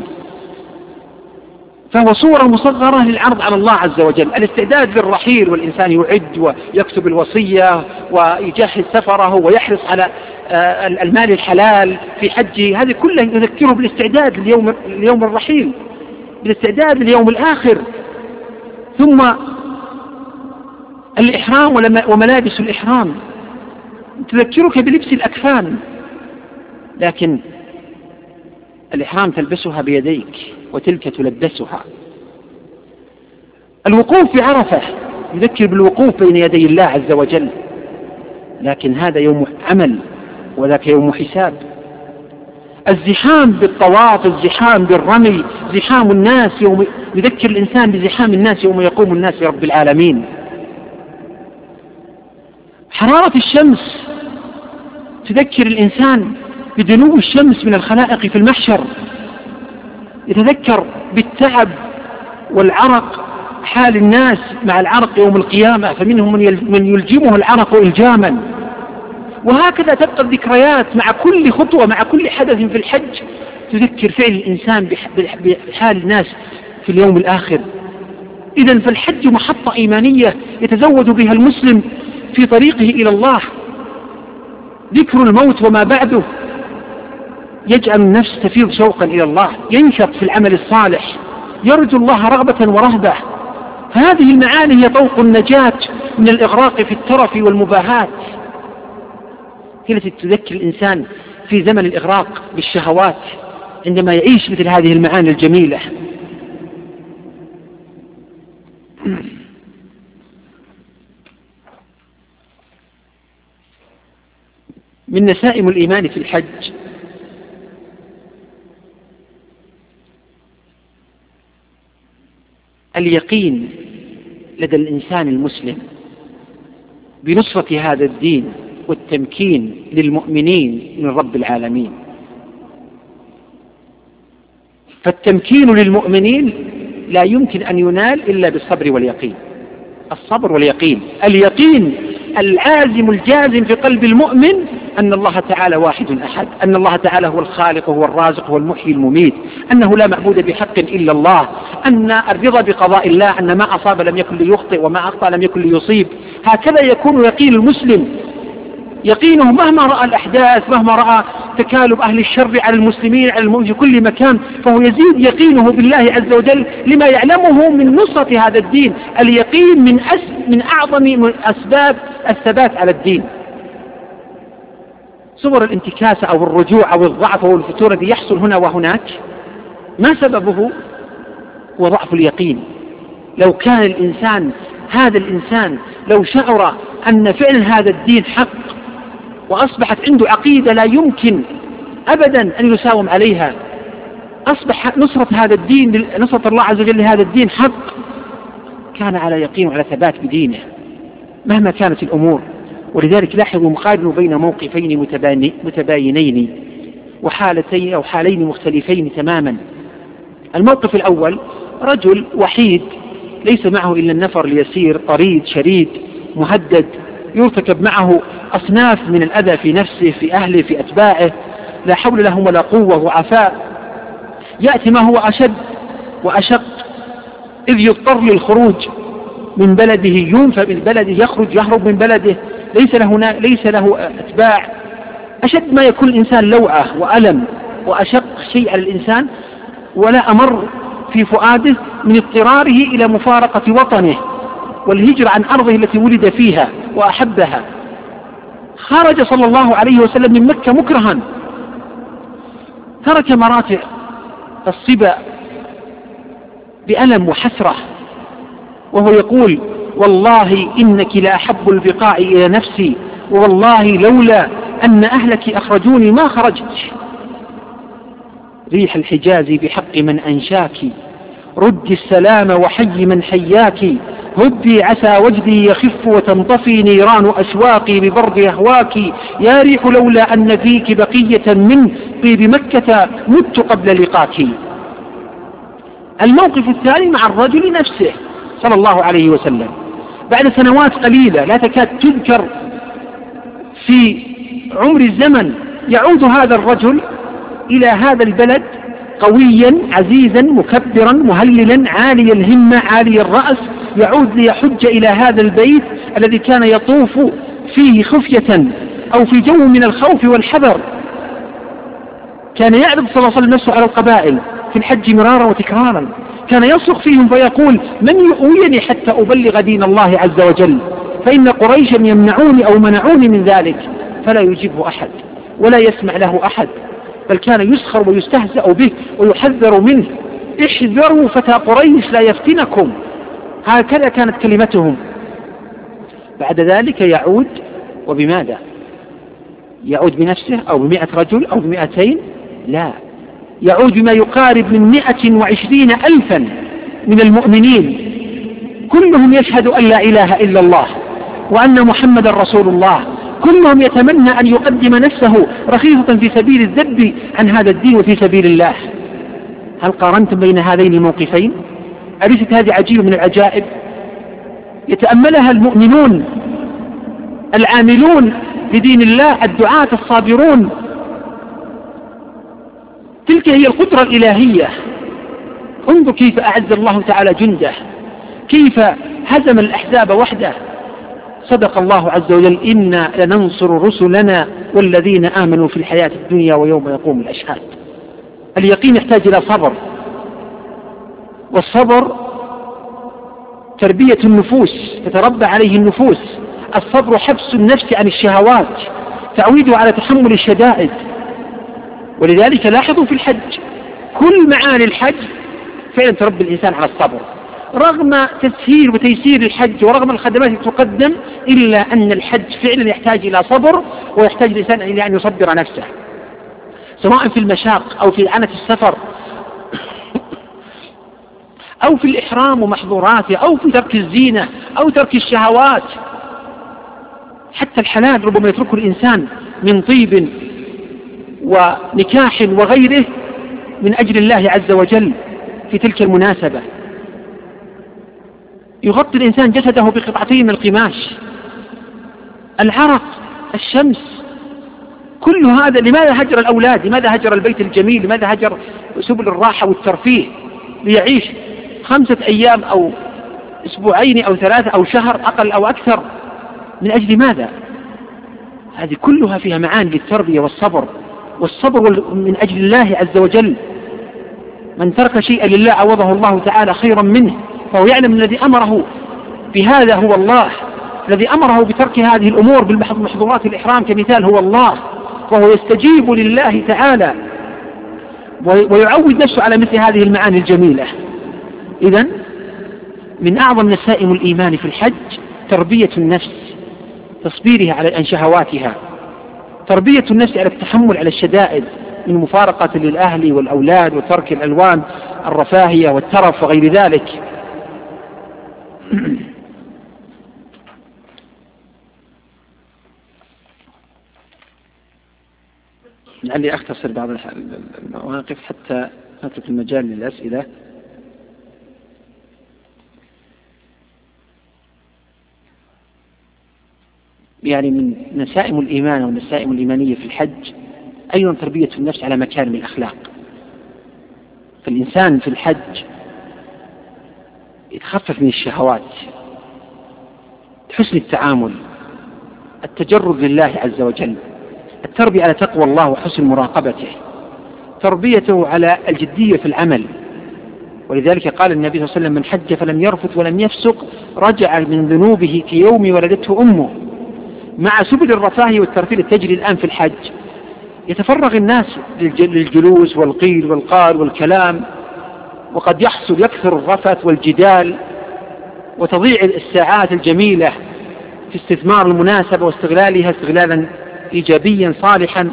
فهو صورة مصغرة للعرض على الله عز وجل. الاستعداد للرحيل، والإنسان يعد ويكتب الوصية ويجهز سفره ويحرص على المال الحلال في حجه، هذه كلها يذكره بالاستعداد لليوم اليوم الرحيل، بالاستعداد لليوم الآخر. ثم الإحرام وملابس الإحرام تذكرك بلبس الأكفان، لكن الإحرام تلبسها بيديك وتلك تلبسها. الوقوف بعرفة يذكر بالوقوف بين يدي الله عز وجل، لكن هذا يوم عمل وذاك يوم حساب. الزحام بالطواف، الزحام بالرمي، زحام الناس يوم يذكر الإنسان بزحام الناس يوم يقوم الناس لرب العالمين. حرارة الشمس تذكر الإنسان بدنو الشمس من الخلائق في المحشر، يتذكر بالتعب والعرق، حال الناس مع العرق يوم القيامة، فمنهم من يلجمه العرق إلجاما. وهكذا تبقى الذكريات مع كل خطوة، مع كل حدث في الحج تذكر فعل الإنسان بحال الناس في اليوم الآخر. إذن فالحج محطة إيمانية يتزود بها المسلم في طريقه إلى الله. ذكر الموت وما بعده يجعل النفس تفيض شوقا إلى الله، ينشط في العمل الصالح، يرجو الله رغبة ورهبة. هذه المعاني هي طوق النجاة من الإغراق في الترف والمباهات، هي التي تذكر الإنسان في زمن الإغراق بالشهوات عندما يعيش مثل هذه المعاني الجميلة. من نسائم الإيمان في الحج اليقين لدى الإنسان المسلم بنصرة هذا الدين والتمكين للمؤمنين من رب العالمين. فالتمكين للمؤمنين لا يمكن أن ينال إلا بالصبر واليقين. الصبر واليقين، اليقين العازم الجازم في قلب المؤمن أن الله تعالى واحد أحد، أن الله تعالى هو الخالق وهو الرازق هو المحيي المميت، أنه لا معبود بحق إلا الله، أن الرضا بقضاء الله، أن ما أصاب لم يكن ليخطئ وما أخطأ لم يكن ليصيب. هكذا يكون يقين المسلم، يقينه مهما رأى الأحداث، مهما رأى تكالب أهل الشر على المسلمين على المؤمنين في كل مكان، فهو يزيد يقينه بالله عز وجل لما يعلمه من نصرة هذا الدين. اليقين من أس من أعظم من أسباب الثبات على الدين. صور الانتكاسة أو الرجوع أو الضعف أو الفتور الذي يحصل هنا وهناك ما سببه؟ هو ضعف اليقين. لو كان الإنسان هذا الإنسان لو شعر أن فعلا هذا الدين حق، وأصبحت عنده عقيدة لا يمكن أبدا أن يساوم عليها، أصبح نصرة هذا الدين، نصرة الله عز وجل لهذا الدين حق، كان على يقين وعلى ثبات بدينه مهما كانت الأمور. ولذلك لاحظوا مقارنوا بين موقفين متباينين وحالتين أو حالين مختلفين تماما. الموقف الأول رجل وحيد ليس معه إلا النفر اليسير، طريد شريد مهدد، يرتكب معه أصناف من الأذى في نفسه في أهله في أتباعه، لا حول لهم ولا قوة وعفاء. يأتي ما هو أشد وأشق، إذ يضطر للخروج من بلده، ينفى من بلده، يخرج يهرب من بلده، ليس له, ليس له أتباع. أشد ما يكون الإنسان لوعة وألم وأشق شيء على الإنسان ولا أمر في فؤاده من اضطراره إلى مفارقة وطنه والهجرة عن أرضه التي ولد فيها وأحبها. خرج صلى الله عليه وسلم من مكة مكرها، ترك مراتع الصبا بألم وحسرة، وهو يقول: والله إنك لأحب البقاع إلى نفسي، والله لولا أن أهلك أخرجوني ما خرجت. ريح الحجاز بحق من أنشاك، رد السلام وحي من حياك، هدي عسى وجدي يخف وتنطفي نيران أشواقي ببرد أهواك، يا ريح لولا أن فيك بقية من طيب مكة مت قبل لقاك. الموقف الثاني مع الرجل نفسه صلى الله عليه وسلم، بعد سنوات قليلة لا تكاد تذكر في عمر الزمن، يعود هذا الرجل إلى هذا البلد قويا عزيزا مكبرا مهللا عالي الهمة عالي الرأس، يعود ليحج إلى هذا البيت الذي كان يطوف فيه خفية أو في جو من الخوف والحذر. كان يعرض صلى الله عليه وسلم نفسه على القبائل في الحج مرارا وتكرارا، كان يصرخ فيهم فيقول: من يؤويني حتى أبلغ دين الله عز وجل، فإن قريشا يمنعوني أو منعوني من ذلك. فلا يجيبه أحد ولا يسمع له أحد، بل كان يسخر ويستهزأ به ويحذر منه: احذروا فتى قريش لا يفتنكم. هكذا كانت كلمتهم. بعد ذلك يعود، وبماذا؟ يعود بنفسه أو بمئة رجل أو بمئتين؟ لا، يعود بما يقارب من مئة وعشرين ألفا من المؤمنين، كلهم يشهد أن لا إله إلا الله وأن محمد رسول الله، كلهم يتمنى أن يقدم نفسه رخيصة في سبيل الذب عن هذا الدين وفي سبيل الله. هل قارنتم بين هذين الموقفين؟ أليست هذه عجيبة من العجائب يتأملها المؤمنون العاملون لدين الله الدعاة الصابرون؟ تلك هي القدرة الإلهية. انظر كيف أعز الله تعالى جنده، كيف هزم الأحزاب وحده. صدق الله عز وجل: إنا لننصر رسلنا والذين آمنوا في الحياة الدنيا ويوم يقوم الأشهاد. اليقين يحتاج إلى صبر، والصبر تربية النفوس، تتربى عليه النفوس. الصبر حبس النفس عن الشهوات، تعويده على تحمل الشدائد. ولذلك لاحظوا في الحج كل معاني الحج فعلا تربي الإنسان على الصبر، رغم تسهيل وتيسير الحج ورغم الخدمات التي تقدم، إلا أن الحج فعلا يحتاج إلى صبر، ويحتاج الإنسان إلى أن يصبر نفسه، سواء في المشاق أو في عنة السفر أو في الإحرام ومحظوراته أو في ترك الزينة أو ترك الشهوات. حتى الحلال ربما يتركه الإنسان من طيب ونكاح وغيره من أجل الله عز وجل في تلك المناسبة. يغطي الإنسان جسده بقطعتين من القماش، العرق، الشمس، كل هذا. لماذا هجر الأولاد؟ لماذا هجر البيت الجميل؟ لماذا هجر سبل الراحة والترفيه ليعيش خمسة أيام أو أسبوعين أو ثلاثة أو شهر أقل أو أكثر؟ من أجل ماذا؟ هذه كلها فيها معاني للتربية والصبر، والصبر من أجل الله عز وجل. من ترك شيئا لله عوضه الله تعالى خيرا منه، فهو يعلم الذي أمره بهذا هو الله، الذي أمره بترك هذه الأمور بالمحظورات الإحرام كمثال هو الله، وهو يستجيب لله تعالى ويعود نفسه على مثل هذه المعاني الجميلة. إذن من أعظم نسائم الإيمان في الحج تربية النفس تصبيرها على عن شهواتها، تربية النفس على التحمل على الشدائد من مفارقة للأهل والأولاد وترك الألوان الرفاهية والترف وغير ذلك. لعلي أختصر بعض المواقف حتى نترك المجال للأسئلة. يعني من نسائم الإيمان والنسائم الإيمانية في الحج أيضا تربية النفس على مكارم الأخلاق. فالإنسان في الحج يتخفف من الشهوات، حسن التعامل، التجرد لله عز وجل، التربية على تقوى الله وحسن مراقبته، تربيته على الجدية في العمل. ولذلك قال النبي صلى الله عليه وسلم: من حج فلم يرفث ولم يفسق رجع من ذنوبه كيوم ولدته أمه. مع سبل الرفاهية والترفيه تجري الآن في الحج، يتفرغ الناس للجلوس والقيل والقال والكلام، وقد يحصل يكثر الرفث والجدال، وتضيع الساعات الجميلة في استثمار المناسبة واستغلالها استغلالا إيجابيا صالحا.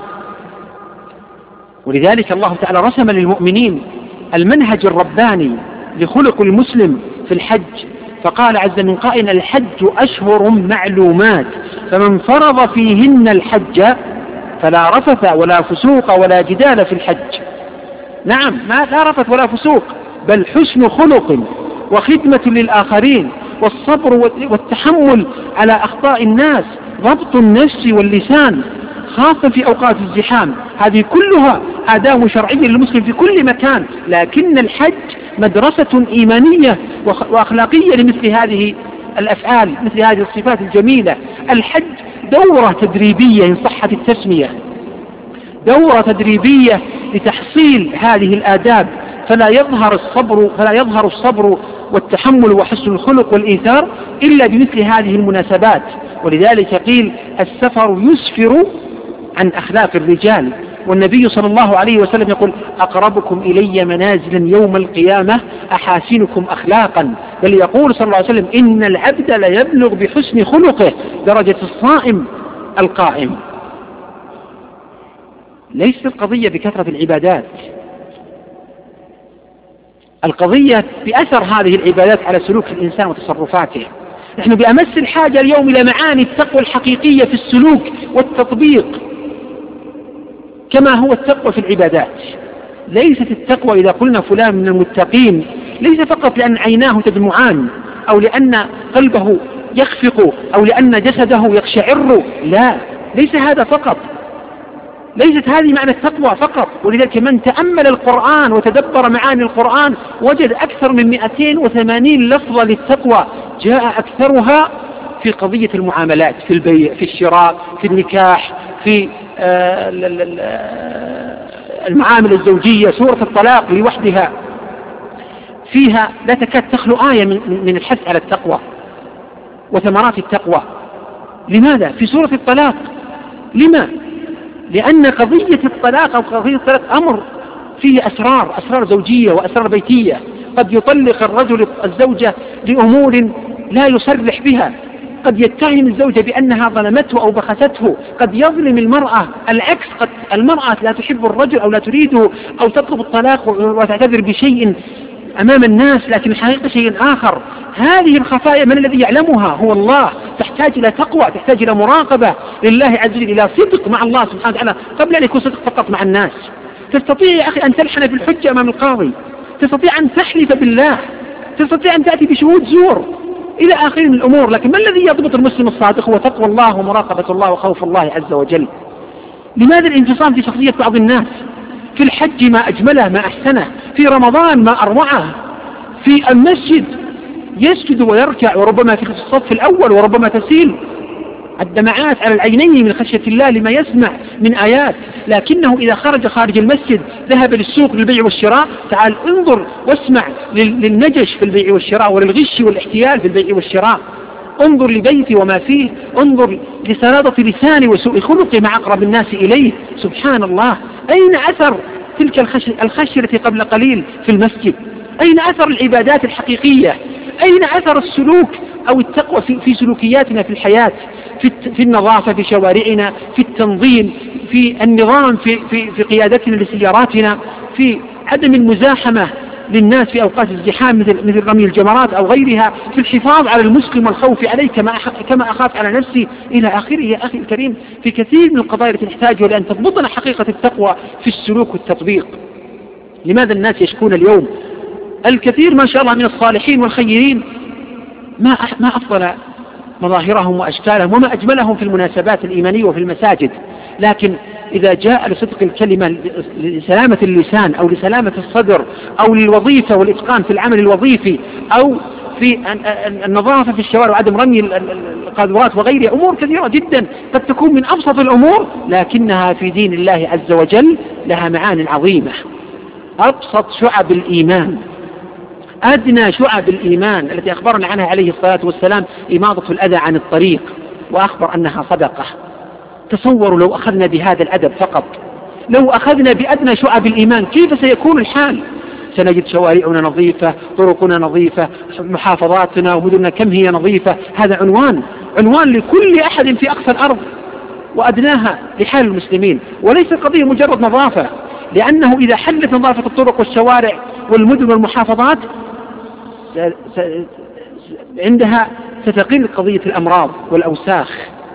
ولذلك الله تعالى رسم للمؤمنين المنهج الرباني لخلق المسلم في الحج، فقال عز من قائل: الحج أشهر معلومات فمن فرض فيهن الحج فلا رفث ولا فسوق ولا جدال في الحج. نعم، ما لا رفث ولا فسوق، بل حسن خلق وخدمة للآخرين والصبر والتحمل على أخطاء الناس، ضبط النفس واللسان خاصة في أوقات الزحام. هذه كلها آداب شرعية للمسلم في كل مكان، لكن الحج مدرسة إيمانية وأخلاقية لمثل هذه الأفعال، مثل هذه الصفات الجميلة. الحج دورة تدريبية إن صحت التسمية، دورة تدريبية لتحصيل هذه الآداب، فلا يظهر الصبر فلا يظهر الصبر والتحمل وحسن الخلق والإيثار إلا بمثل هذه المناسبات. ولذلك قيل: السفر يسفر عن أخلاق الرجال. والنبي صلى الله عليه وسلم يقول: أقربكم إلي منازلا يوم القيامة أحاسنكم أخلاقا. بل يقول صلى الله عليه وسلم: إن العبد ليبلغ بحسن خلقه درجة الصائم القائم. ليست القضية بكثرة العبادات، القضية بأثر هذه العبادات على سلوك الإنسان وتصرفاته. نحن بأمس الحاجة اليوم إلى معاني التقوى الحقيقية في السلوك والتطبيق، كما هو التقوى في العبادات. ليست التقوى إذا قلنا فلان من المتقين ليس فقط لأن عيناه تدمعان أو لأن قلبه يخفق أو لأن جسده يقشعر، لا، ليس هذا فقط، ليست هذه معنى التقوى فقط. ولذلك من تأمل القرآن وتدبر معاني القرآن وجد أكثر من مئتين وثمانين لفظة للتقوى، جاء أكثرها في قضية المعاملات، في البيع، في الشراء، في النكاح، في المعاملة الزوجية. سورة الطلاق لوحدها فيها لا تكاد تخلو آية من الحث على التقوى وثمرات التقوى. لماذا؟ في سورة الطلاق. لما؟ لأن قضية الطلاق أو قضية الطلاق أمر فيه أسرار، أسرار زوجية وأسرار بيتية. قد يطلق الرجل الزوجة لأمور لا يصرح بها، قد يتهم الزوجة بأنها ظلمته أو بخسته، قد يظلم المرأة العكس، قد المرأة لا تحب الرجل أو لا تريده أو تطلب الطلاق وتعتذر بشيء أمام الناس لكن الحقيقة شيء آخر. هذه الخفايا من الذي يعلمها؟ هو الله. تحتاج إلى تقوى، تحتاج إلى مراقبة لله عز وجل، إلى صدق مع الله سبحانه وتعالى قبل أن يكون صدق فقط مع الناس. تستطيع يا أخي أن تلحن في الحجة أمام القاضي، تستطيع أن تحلف بالله، تستطيع أن تأتي بشهود زور إلى آخر من الأمور. لكن ما الذي يضبط المسلم الصادق؟ هو تقوى الله ومراقبة الله وخوف الله عز وجل. لماذا الانفصام في شخصية بعض الناس؟ في الحج ما أجمله ما أحسنه، في رمضان ما أروعه، في المسجد يسجد ويركع وربما في الصف الأول وربما تسيل الدمعات على العينين من خشية الله لما يسمع من آيات. لكنه إذا خرج خارج المسجد ذهب للسوق للبيع والشراء. تعال انظر واسمع للنجش في البيع والشراء وللغش والاحتيال في البيع والشراء. انظر لبيتي وما فيه، انظر لسرادة لساني وسوء خلقي مع أقرب الناس إليه. سبحان الله، أين أثر تلك الخشية التي قبل قليل في المسجد؟ أين أثر العبادات الحقيقية؟ أين أثر السلوك أو التقوى في, في سلوكياتنا في الحياة، في, في النظافة في شوارعنا، في التنظيم، في النظام في, في, في قيادتنا لسياراتنا، في عدم المزاحمة للناس في أوقات الزحام مثل, مثل رمي الجمرات أو غيرها، في الحفاظ على المسلم والخوف عليه كما, كما أخاف على نفسي إلى آخره. يا أخي الكريم، في كثير من القضايا التي نحتاج لأن تضبطنا حقيقة التقوى في السلوك والتطبيق. لماذا الناس يشكون اليوم؟ الكثير ما شاء الله من الصالحين والخيرين ما ما أفضل مظاهرهم وأشكالهم وما أجملهم في المناسبات الإيمانية وفي المساجد، لكن إذا جاء لصدق الكلمة لسلامة اللسان أو لسلامة الصدر أو للوظيفة والإتقان في العمل الوظيفي أو في النظافة في الشوارع وعدم رمي القاذورات وغيرها، أمور كثيرة جدا قد تكون من أبسط الأمور لكنها في دين الله عز وجل لها معان عظيمة. أبسط شعب الإيمان، أدنى شعب الإيمان التي أخبرنا عنها عليه الصلاة والسلام إماطة الأذى عن الطريق، وأخبر أنها صدقة. تصوروا لو أخذنا بهذا الأدب فقط، لو أخذنا بأدنى شعب الإيمان كيف سيكون الحال؟ سنجد شوارعنا نظيفة، طرقنا نظيفة، محافظاتنا ومدننا كم هي نظيفة. هذا عنوان عنوان لكل أحد في أقصى الأرض وأدناها لحال المسلمين، وليس قضية مجرد نظافة، لأنه إذا حلت نظافة الطرق والشوارع والمدن والمحافظات عندها ستقل قضية الأمراض والأوساخ،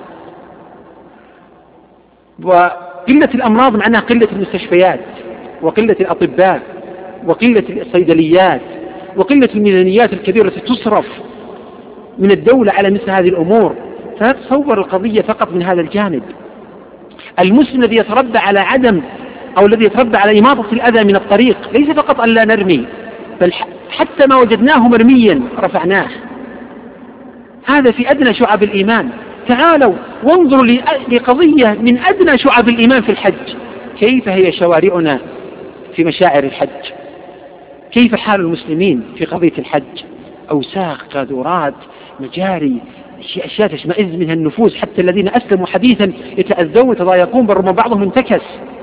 وقلة الأمراض معناها قلة المستشفيات وقلة الأطباء وقلة الصيدليات وقلة الميزانيات الكبيرة التي تصرف من الدولة على مثل هذه الأمور. فتصور القضية فقط من هذا الجانب. المسلم الذي يتربى على عدم أو الذي يتربى على إماطة الأذى من الطريق ليس فقط أن لا نرمي، بل حتى ما وجدناه مرميا رفعناه. هذا في أدنى شعب الإيمان. تعالوا وانظروا لقضية من أدنى شعب الإيمان في الحج، كيف هي شوارعنا في مشاعر الحج، كيف حال المسلمين في قضية الحج، أوساخ، قاذورات، مجاري، أشياء تشمئز منها النفوس، حتى الذين أسلموا حديثا يتأذون ويتضايقون بل ربما بعضهم انتكس.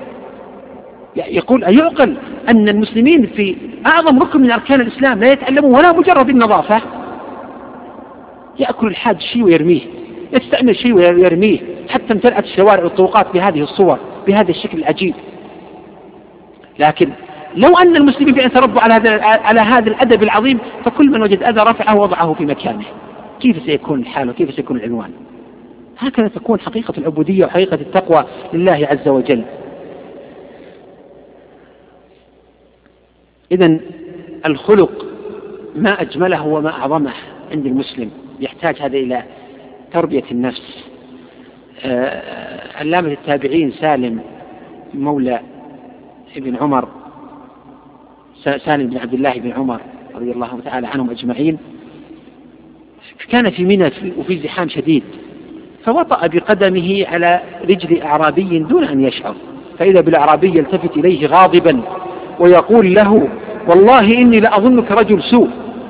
يقول أيعقل أن المسلمين في أعظم ركن من أركان الإسلام لا يتعلمون ولا مجرد النظافة؟ يأكل الحاج شيء ويرميه، يستعمل شيء ويرميه، حتى امتلأت الشوارع والطرقات بهذه الصور بهذا الشكل العجيب. لكن لو أن المسلمين بأن تربوا على هذا على هذا الأدب العظيم فكل من وجد أذى رفعه ووضعه في مكانه، كيف سيكون الحال وكيف سيكون العنوان؟ هكذا تكون حقيقة العبودية وحقيقة التقوى لله عز وجل. إذن الخلق ما أجمله وما أعظمه عند المسلم، يحتاج هذا إلى تربية النفس. علامة التابعين سالم مولى ابن عمر، سالم بن عبد الله بن عمر رضي الله تعالى عنهم أجمعين، كان في منى وفي زحام شديد، فوطأ بقدمه على رجل أعرابي دون أن يشعر، فإذا بالأعرابي يلتفت إليه غاضبا ويقول له والله إني لأظنك رجل سوء،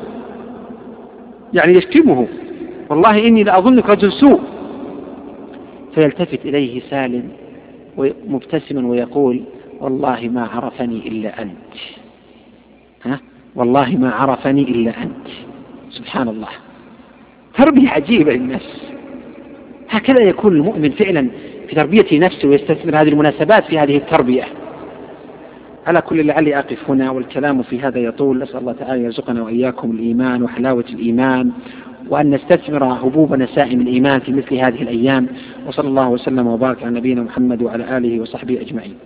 يعني يشتمه، والله إني لأظنك رجل سوء. فيلتفت إليه سالم مبتسما ويقول والله ما عرفني إلا أنت، ها؟ والله ما عرفني إلا أنت. سبحان الله، تربية عجيبة للنفس. هكذا يكون المؤمن فعلا في تربية نفسه ويستثمر هذه المناسبات في هذه التربية. على كل لعلي أقف هنا، والكلام في هذا يطول. أسأل الله تعالى يرزقنا وإياكم الإيمان وحلاوة الإيمان، وأن نستثمر هبوب نسائم الإيمان في مثل هذه الأيام. وصلى الله وسلم وبارك على نبينا محمد وعلى آله وصحبه أجمعين.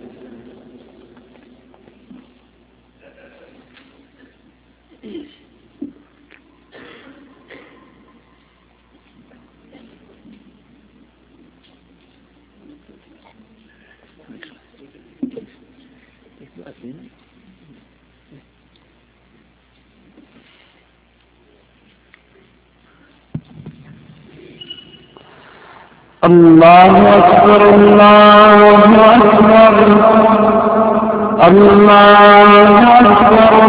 الله أكبر الله أكبر الله أكبر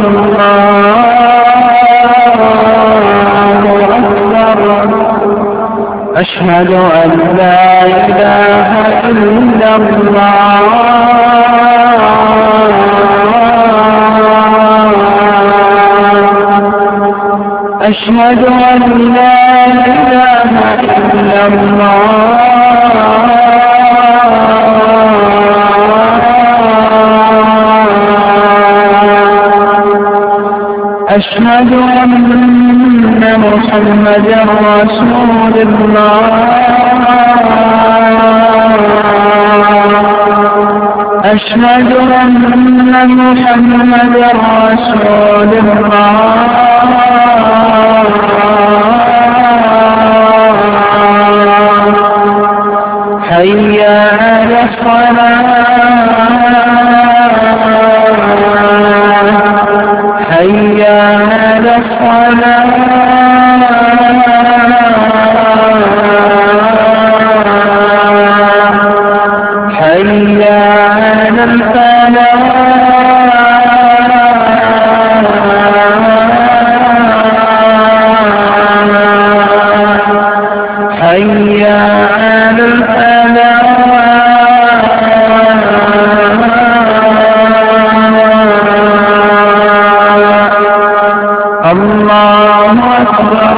الله أكبر أشهد أن لا إله إلا الله أشهد أن لا إله إلا الله أشهد أن محمدا رسول الله أشهد أن محمدا رسول الله حي على الصلاة حي على الصلاة حي على الفلاح حي على الفلاح الله أكبر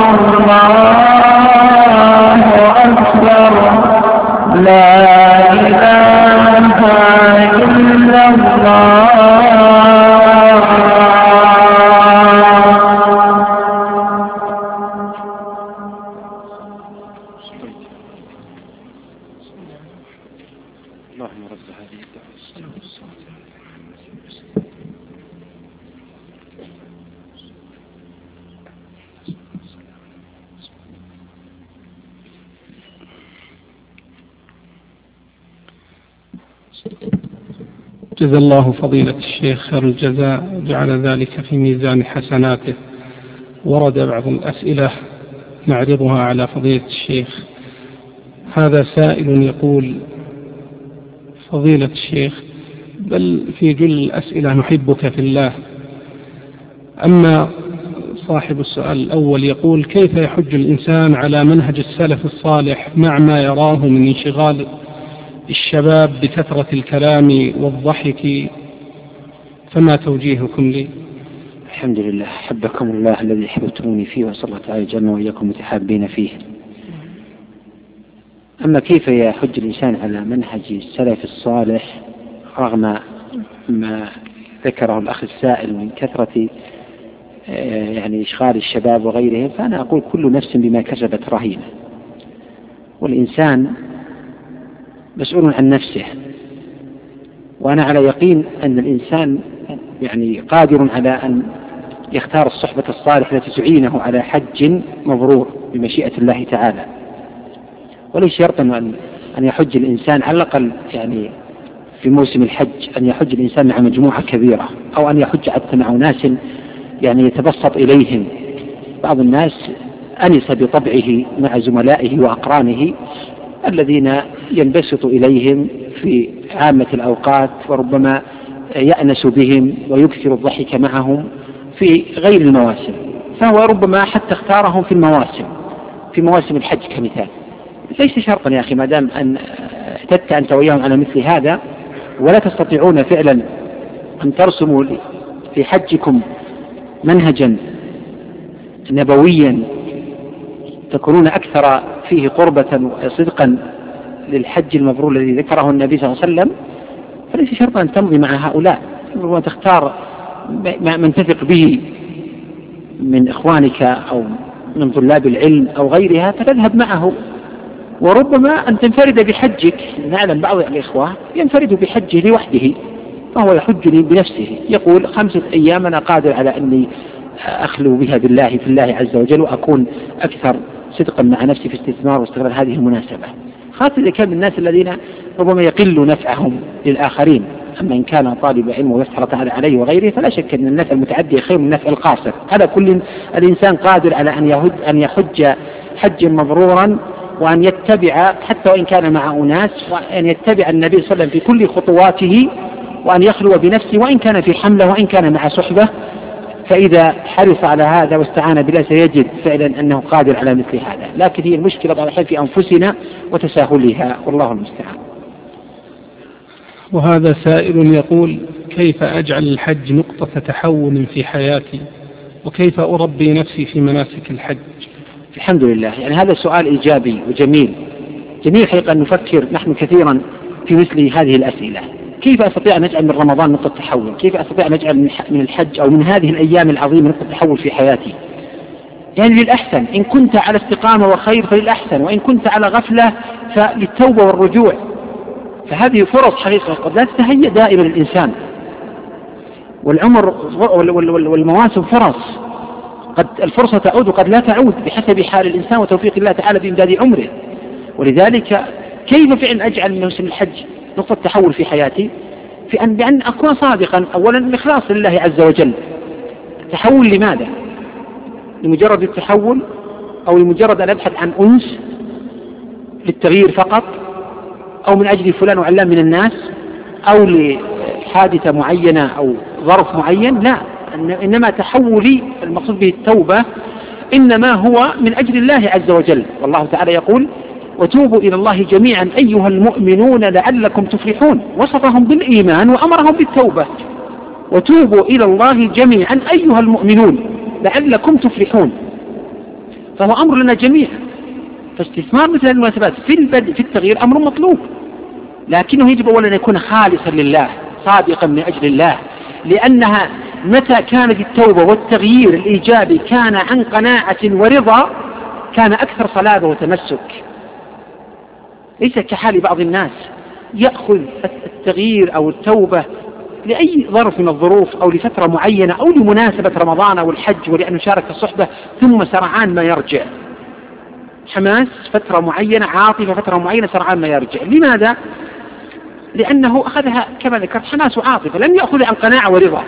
الله أكبر لا إله إلا الله. اللهم رب هذه الدعوة والصلاة جزا الله فضيلة الشيخ خير الجزاء، جعل ذلك في ميزان حسناته. ورد بعض الأسئلة نعرضها على فضيلة الشيخ. هذا سائل يقول: فضيلة الشيخ، بل في جل الأسئلة نحبك في الله. أما صاحب السؤال الأول يقول: كيف يحج الإنسان على منهج السلف الصالح مع ما يراه من انشغال الشباب بكثرة الكلام والضحك؟ فما توجيهكم لي؟ الحمد لله، حبكم الله الذي حببتموني فيه، وصلى الله تعالى جنة وإياكم متحابين فيه. أما كيف يحج الإنسان على منهج السلف الصالح رغم ما ذكره الأخ السائل من كثرة يعني إشغال الشباب وغيرهم، فأنا أقول كل نفس بما كسبت رهينة، والإنسان مسؤول عن نفسه. وأنا على يقين أن الإنسان يعني قادر على أن يختار الصحبة الصالحة التي تعينه على حج مبرور بمشيئة الله تعالى. وليس شرطا أن يحج الإنسان على الأقل يعني في موسم الحج أن يحج الإنسان مع مجموعة كبيرة، أو أن يحج حتى مع ناس يعني يتبسط إليهم. بعض الناس أنس بطبعه مع زملائه وأقرانه الذين ينبسط إليهم في عامة الأوقات، وربما يأنس بهم ويكثر الضحك معهم في غير المواسم، فهو ربما حتى اختارهم في المواسم في مواسم الحج كمثال. ليس شرطا يا أخي، ما دام أن اعتدت أنت وياهم على مثل هذا ولا تستطيعون فعلا أن ترسموا في حجكم منهجا نبويا تكونون أكثر فيه قربة وصدقا للحج المبرور الذي ذكره النبي صلى الله عليه وسلم، فليس شرطا أن تمضي مع هؤلاء، وتختار من تثق به من إخوانك أو من طلاب العلم أو غيرها فتذهب معه. وربما أن تنفرد بحجك. نعلم بعض الإخوة ينفرد بحجه لوحده، فهو يحج بنفسه، يقول خمسة أيام أنا قادر على أني أخلو بها بالله في الله عز وجل، وأكون أكثر صدقا مع نفسي في استثمار واستغلال هذه المناسبة، خاصة إذا كان من الناس الذين ربما يقل نفعهم للآخرين. أما إن كان طالب علم ويفتح تعالى عليه وغيره فلا شك أن النفع المتعدي خير من النفع القاصر. على كل الإنسان قادر على أن يهج أن يحج حجا مبرورا، وأن يتبع حتى وإن كان مع أناس، وأن يتبع النبي صلى الله عليه وسلم في كل خطواته، وأن يخلو بنفسه وإن كان في حمله وإن كان مع صحبة. فإذا حرص على هذا واستعان بالله سيجد فعلا أنه قادر على مثل هذا. لكن هي المشكلة بعض الأحيان في أنفسنا وتساهلها، والله المستعان. وهذا سائل يقول: كيف أجعل الحج نقطة تحول في حياتي وكيف أربي نفسي في مناسك الحج؟ الحمد لله، يعني هذا سؤال إيجابي وجميل. جميل حقيقة أن نفكر نحن كثيرا في مثل هذه الأسئلة. كيف أستطيع أن أجعل من رمضان نقطة تحول؟ كيف أستطيع أن أجعل من الحج أو من هذه الأيام العظيمة نقطة تحول في حياتي؟ يعني للأحسن، إن كنت على استقامة وخير فللأحسن، وإن كنت على غفلة فللتوبة والرجوع. فهذه فرص حقيقة قد لا تتهيأ دائما الإنسان، والعمر والمواسم فرص، قد الفرصة تعود وقد لا تعود بحسب حال الإنسان وتوفيق الله تعالى بإمداد عمره. ولذلك كيف فعلا أجعل من موسم الحج نقطة تحول في حياتي؟ في أن بأن أكون صادقا، أولا الإخلاص لله عز وجل. تحول لماذا؟ لمجرد التحول أو لمجرد أن أبحث عن أنس للتغيير فقط، أو من أجل فلان وعلان من الناس، أو لحادثة معينة أو ظرف معين؟ لا، إنما تحولي المقصود به التوبة إنما هو من أجل الله عز وجل. والله تعالى يقول: وتوبوا إلى الله جميعا أيها المؤمنون لعلكم تفلحون. وصفهم بالإيمان وأمرهم بالتوبة. وتوبوا إلى الله جميعا أيها المؤمنون لعلكم تفلحون، فهو أمر لنا جميعا. فاستثمار مثل المناسبات في البدء في التغيير أمر مطلوب، لكنه يجب أولا أن يكون خالصا لله، صادقا من أجل الله، لأنها متى كانت التوبة والتغيير الإيجابي كان عن قناعة ورضا كان أكثر صلابة وتمسك. ليس كحال بعض الناس يأخذ التغيير أو التوبة لأي ظرف من الظروف أو لفترة معينة أو لمناسبة رمضان أو الحج ولأن يشارك الصحبة، ثم سرعان ما يرجع. حماس فترة معينة، عاطفة فترة معينة، سرعان ما يرجع. لماذا؟ لأنه أخذها كما ذكرت حماس وعاطفة، لم يأخذ عن قناعة ورضا،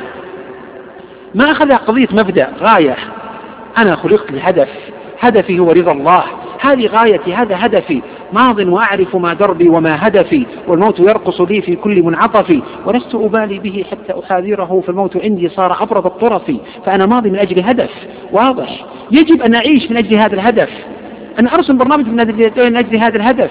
ما أخذها قضية مبدأ غاية. أنا خلقت لهدف، هدفي هو رضا الله، هذه غايتي، هذا هدفي، ماض وأعرف ما دربي وما هدفي، والموت يرقص لي في كل منعطف، ولست أبالي به حتى أحاذره، فالموت عندي صار أبرد الطرف، فأنا ماضي من أجل هدف واضح، يجب أن أعيش من أجل هذا الهدف، أن أرسم برنامج من أجل هذا الهدف.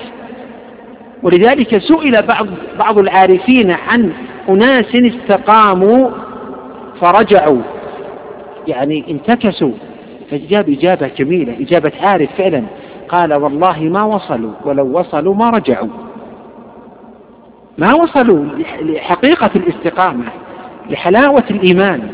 ولذلك سئل بعض, بعض العارفين عن أناس استقاموا فرجعوا، يعني انتكسوا، فجاب إجابة جميلة، إجابة عارف فعلا، قال: والله ما وصلوا، ولو وصلوا ما رجعوا. ما وصلوا لحقيقة الاستقامة، لحلاوة الإيمان.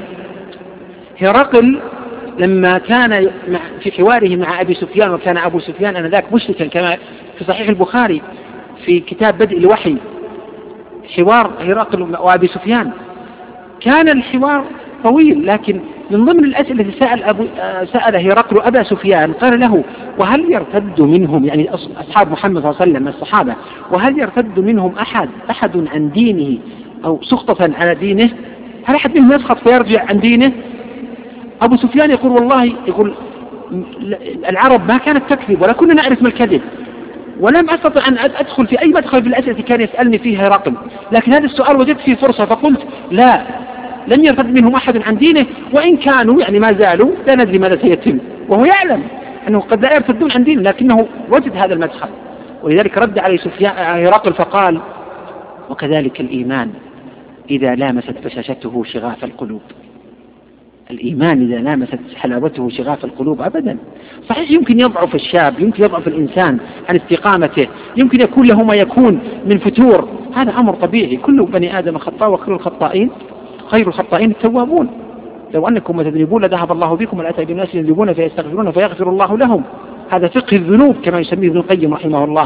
هرقل لما كان في حواره مع أبي سفيان، وكان أبو سفيان أنذاك مشركا كما في صحيح البخاري في كتاب بدء الوحي، حوار هرقل وأبي سفيان، كان الحوار طويل، لكن من ضمن الأسئلة التي سأل, أبو سأل هرقل أبا سفيان قال له: وهل يرتد منهم، يعني أصحاب محمد صلى الله عليه وسلم الصحابة، وهل يرتد منهم أحد أحد عن دينه أو سخطة على دينه؟ هل أحد منهم يسخط فيرجع عن دينه؟ أبو سفيان يقول: والله يقول العرب ما كانت تكذب ولا كنا نعرف ما الكذب، ولم أستطع أن أدخل في أي مدخل في الأسئلة التي كان يسألني فيها هرقل، لكن هذا السؤال وجدت فيه فرصة فقلت: لا، لم يرتد منهم أحد عن دينه، وإن كانوا يعني ما زالوا لا ندري ماذا سيتم، وهو يعلم أنه قد لا يرتدون عن دينه، لكنه وجد هذا المدخل. ولذلك رد عليه سفيان هرقل فقال: وكذلك الإيمان إذا لامست بشاشته شغاف القلوب. الإيمان إذا لامست حلاوته شغاف القلوب أبدا. صحيح يمكن يضعف الشاب، يمكن يضعف الإنسان عن استقامته، يمكن يكون له ما يكون من فتور، هذا أمر طبيعي، كل بني آدم خطاء وخير الخطائين خير الخطائين التوابون. لو أنكم ما تذنبون لذهب الله بكم، والأتى بالناس يذنبون فيستغفرون فيغفر الله لهم. هذا فقه الذنوب كما يسميه ابن القيم رحمه الله.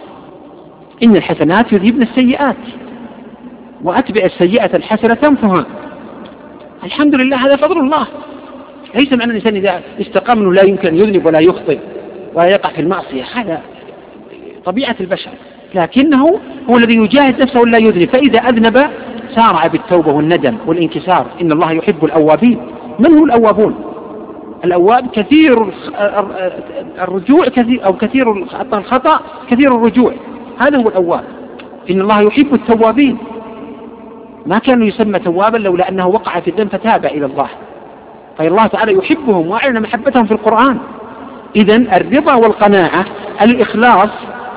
إن الحسنات يذهبن السيئات وأتبع السيئة الحسنة تمحها. الحمد لله، هذا فضل الله. ليس معنى الإنسان إذا استقام أنه لا يمكن أن يذنب ولا يخطئ ولا يقع في المعصية، هذا طبيعة البشر، لكنه هو الذي يجاهد نفسه ولا يذنب، فإذا أذنب سارع بالتوبة والندم والانكسار. إن الله يحب الأوابين. من هو الأوابون؟ الأواب كثير الرجوع كثير أو كثير الخطأ كثير الرجوع، هذا هو الأواب. إن الله يحب التوابين. ما كان يسمى توابا لولا أنه وقع في الذنب فتاب إلى الله، فالله تعالى يحبهم وأعلن محبتهم في القرآن. إذن الرضا والقناعة، الإخلاص،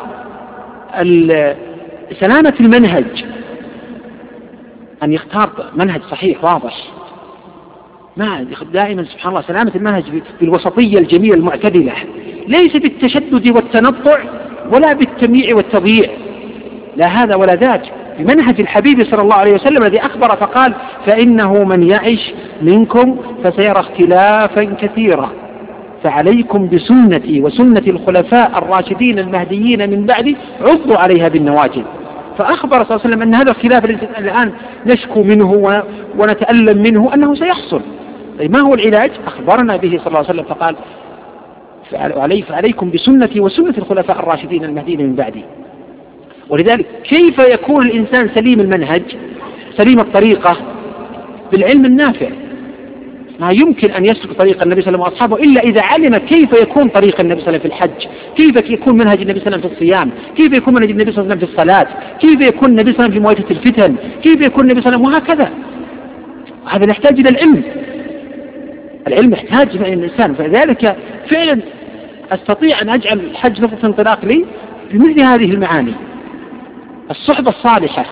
سلامة المنهج، أن يختار منهج صحيح واضح، ما دائما سبحان الله سلامة المنهج بالوسطية الجميلة المعتدلة، ليس بالتشدد والتنطع ولا بالتمييع والتضييع، لا هذا ولا ذاك، بمنهج الحبيب صلى الله عليه وسلم الذي أخبر فقال فإنه من يعش منكم فسيرى اختلافا كثيرا فعليكم بسنتي وسنة الخلفاء الراشدين المهديين من بعدي عضوا عليها بالنواجذ. فأخبر صلى الله عليه وسلم أن هذا الخلاف الذي الآن نشكو منه ونتألم منه أنه سيحصل. ما هو العلاج؟ أخبرنا به صلى الله عليه وسلم فقال فعليكم بسنتي وسنة الخلفاء الراشدين المهديين من بعدي. ولذلك كيف يكون الإنسان سليم المنهج سليم الطريقة؟ بالعلم النافع. ما يمكن أن يسلك طريق النبي صلى الله عليه وسلم وأصحابه إلا إذا علم كيف يكون طريق النبي صلى الله عليه وسلم في الحج، كيف يكون منهج النبي صلى الله عليه وسلم في الصيام، كيف يكون منهج النبي صلى الله عليه وسلم في الصلاة، كيف يكون النبي صلى الله عليه وسلم في مواجهة الفتن، كيف يكون النبي صلى الله عليه وسلم، وهكذا. هذا يحتاج إلى العلم، العلم يحتاج إلى الإنسان. فلذلك فعلا أستطيع أن أجعل الحج نقطة انطلاق لي بمثل هذه المعاني: الصحبة الصالحة،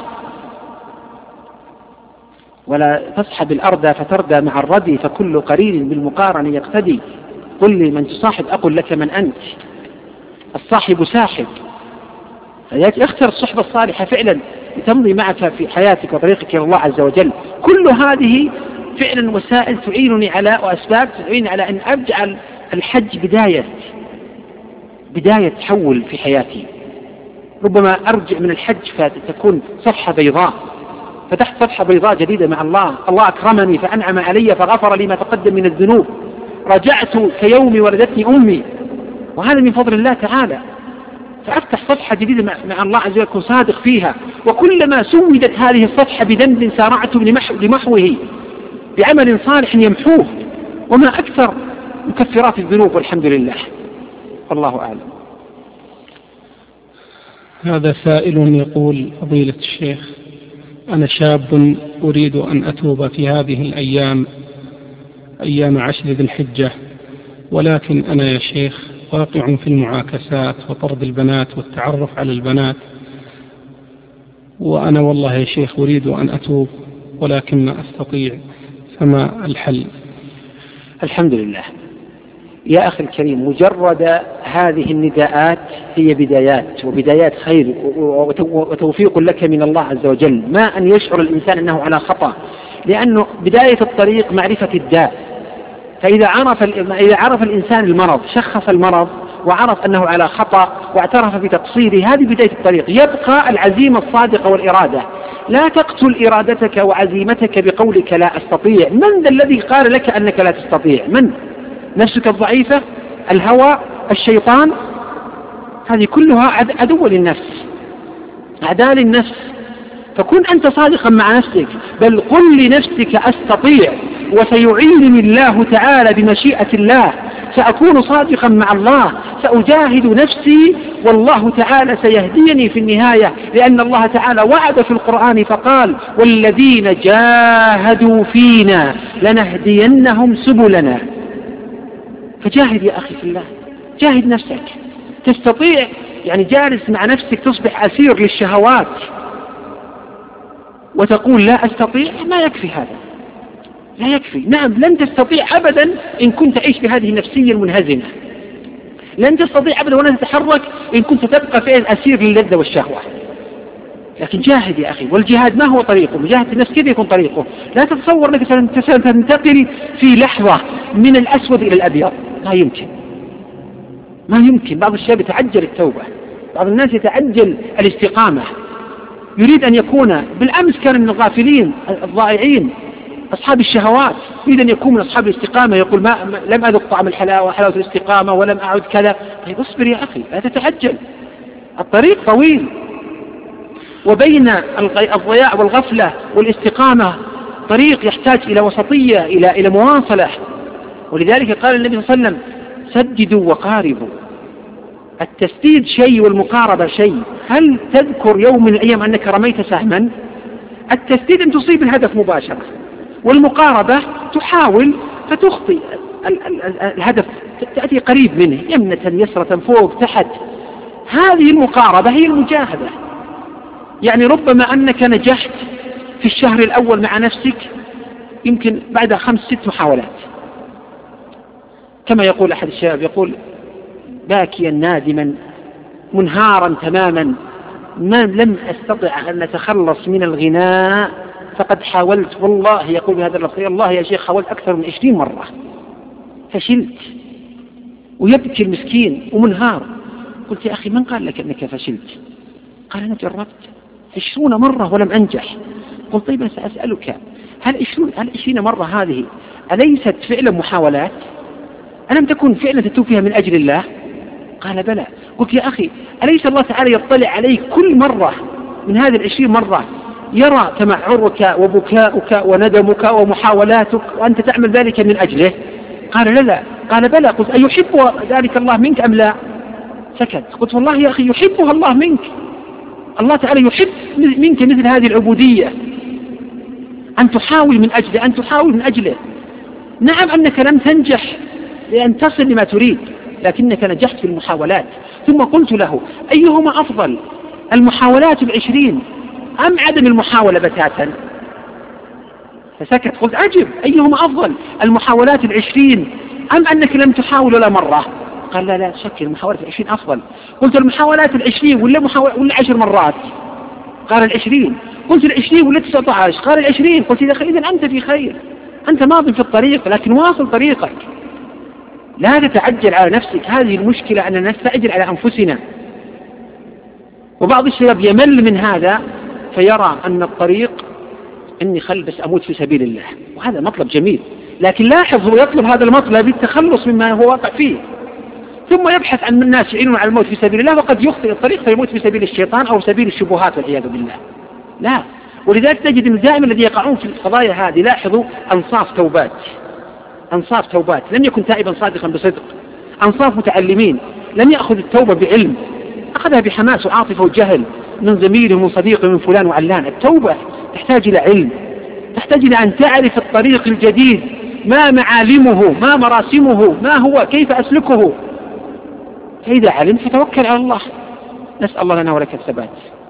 ولا تصحب الأرض فتردى مع الردي فكل قرين بالمقارن يقتدي، قل لي من تصاحب أقول لك من أنت، الصاحب ساحب. فياتي اختر الصحبة الصالحة فعلا لتمضي معك في حياتك وطريقك إلى الله عز وجل. كل هذه فعلا وسائل تعينني على وأسباب تعينني على أن أجعل الحج بداية بداية تحول في حياتي. ربما أرجع من الحج فتكون صفحة بيضاء، فتحت صفحة بيضاء جديدة مع الله، الله أكرمني فأنعم علي فغفر لي ما تقدم من الذنوب، رجعت كيوم ولدتني أمي، وهذا من فضل الله تعالى. فأفتح صفحة جديدة مع الله عز وجل أكون صادق فيها. وكلما سودت هذه الصفحة بذنب سارعت لمحوه بعمل صالح يمحوه، وما أكثر مكفرات الذنوب والحمد لله. والله أعلم. هذا سائل يقول: فضيلة الشيخ، أنا شاب أريد أن أتوب في هذه الأيام أيام عشر ذي الحجة، ولكن أنا يا شيخ واقع في المعاكسات وطرد البنات والتعرف على البنات، وأنا والله يا شيخ أريد أن أتوب ولكن ما أستطيع، فما الحل؟ الحمد لله يا أخي الكريم، مجرد هذه النداءات هي بدايات، وبدايات خير وتوفيق لك من الله عز وجل، ما أن يشعر الإنسان أنه على خطأ، لأنه بداية الطريق معرفة الداء. فإذا عرف إذا عرف الإنسان المرض، شخص المرض وعرف أنه على خطأ واعترف بتقصيره، هذه بداية الطريق. يبقى العزيمة الصادقة والإرادة. لا تقتل إرادتك وعزيمتك بقولك لا أستطيع. من ذا الذي قال لك أنك لا تستطيع؟ من؟ نفسك الضعيفة، الهوى، الشيطان، هذه كلها عدو للنفس، أعداء للنفس. فكن أنت صادقا مع نفسك، بل قل لنفسك أستطيع وسيعينني الله تعالى بمشيئة الله، سأكون صادقا مع الله، سأجاهد نفسي والله تعالى سيهديني في النهاية، لأن الله تعالى وعد في القرآن فقال: والذين جاهدوا فينا لنهدينهم سبلنا. فجاهد يا أخي في الله، جاهد نفسك. تستطيع يعني جالس مع نفسك تصبح أسير للشهوات وتقول لا أستطيع؟ ما يكفي هذا، لا يكفي. نعم لن تستطيع أبدا إن كنت تعيش بهذه النفسية المنهزمة، لن تستطيع أبدا ولن تتحرك إن كنت تبقى في أسير للذة والشهوة. لكن جاهد يا أخي، والجهاد ما هو طريقه؟ مجاهدة النفس كيف يكون طريقه؟ لا تتصور أنك ستنتقل في لحظة من الأسود إلى الأبيض، لا يمكن، ما يمكن. بعض الشباب يتعجل التوبة، بعض الناس يتعجل الاستقامة، يريد أن يكون، بالأمس كان من الغافلين الضائعين أصحاب الشهوات، يريد أن يكون من أصحاب الاستقامة، يقول ما لم أذق طعم الحلاوة وحلاوة الاستقامة ولم أعد كذا. طيب اصبر يا أخي، لا تتعجل، الطريق طويل، وبين الضياع والغفلة والاستقامة طريق يحتاج إلى وسطية، إلى إلى مواصلة. ولذلك قال النبي صلى الله عليه وسلم: سددوا وقاربوا. التسديد شيء والمقاربة شيء. هل تذكر يوم من الأيام أنك رميت سهما؟ التسديد أن تصيب الهدف مباشرة، والمقاربة تحاول فتخطي الهدف، تأتي قريب منه، يمنة يسرة فوق تحت. هذه المقاربة هي المجاهدة. يعني ربما أنك نجحت في الشهر الأول مع نفسك يمكن بعد خمس ست محاولات. كما يقول أحد الشباب، يقول باكيا نادما منهارا تماما، ما لم أستطع أن أتخلص من الغناء فقد حاولت، والله يقول بهذا اللفظ، الله يا شيخ حاولت أكثر من عشرين مرة فشلت. ويبكي المسكين ومنهار. قلت يا أخي من قال لك أنك فشلت؟ قال أنا جربت عشرون مرة ولم أنجح. قلت طيب سأسألك، هل عشرون هل عشرين مرة هذه أليست فعلا محاولات؟ ألم تكن فعلا تتوب فيها من أجل الله؟ قال بلى. قلت يا أخي أليس الله تعالى يطلع عليك كل مرة من هذه العشرين مرة، يرى تمعرك وبكاؤك وندمك ومحاولاتك وأنت تعمل ذلك من أجله؟ قال لا لا. قال بلى. قلت أيحب ذلك الله منك أم لا؟ سكت. قلت والله يا أخي يحبها الله منك، الله تعالى يحب منك مثل هذه العبودية، أن تحاول من أجله، أن تحاول من أجله. نعم أنك لم تنجح لأن تصل لما تريد، لكنك نجحت في المحاولات. ثم قلت له أيهما أفضل، المحاولات العشرين أم عدم المحاولة بتاتا؟ فسكت. قلت أجب أيهما أفضل، المحاولات العشرين أم أنك لم تحاول ولا مرة؟ قال لا لا شك المحاولات العشرين أفضل. قلت المحاولات العشرين ولا محاولة ولا عشر مرات؟ قال العشرين. قلت العشرين ولا تسعة عشر؟ قال العشرين. قلت إذا أنت في خير، أنت ماضي في الطريق، لكن واصل طريقك، لا تتعجل على نفسك. هذه المشكلة أننا نستعجل على أنفسنا، وبعض الشباب يمل من هذا فيرى أن الطريق إني خل بس أموت في سبيل الله، وهذا مطلب جميل، لكن لاحظ هو يطلب هذا المطلب للتخلص مما هو واقع فيه، ثم يبحث عن الناس يعينون على الموت في سبيل الله، وقد يخطئ الطريق فيموت في سبيل الشيطان أو سبيل الشبهات والعياذ بالله. لا. ولذلك تجد أن دائما الذي يقعون في القضايا هذه، لاحظوا أنصاف توبات، أنصاف توبات، لم يكن تائبا صادقا بصدق، أنصاف متعلمين لم يأخذ التوبة بعلم، أخذها بحماس وعاطفة وجهل من زميله ومن صديقه من فلان وعلان. التوبة تحتاج إلى علم، تحتاج إلى أن تعرف الطريق الجديد، ما معالمه، ما مراسمه، ما هو، كيف أسلكه. فإذا علم فتوكل على الله. نسأل الله لنا ولك الثبات.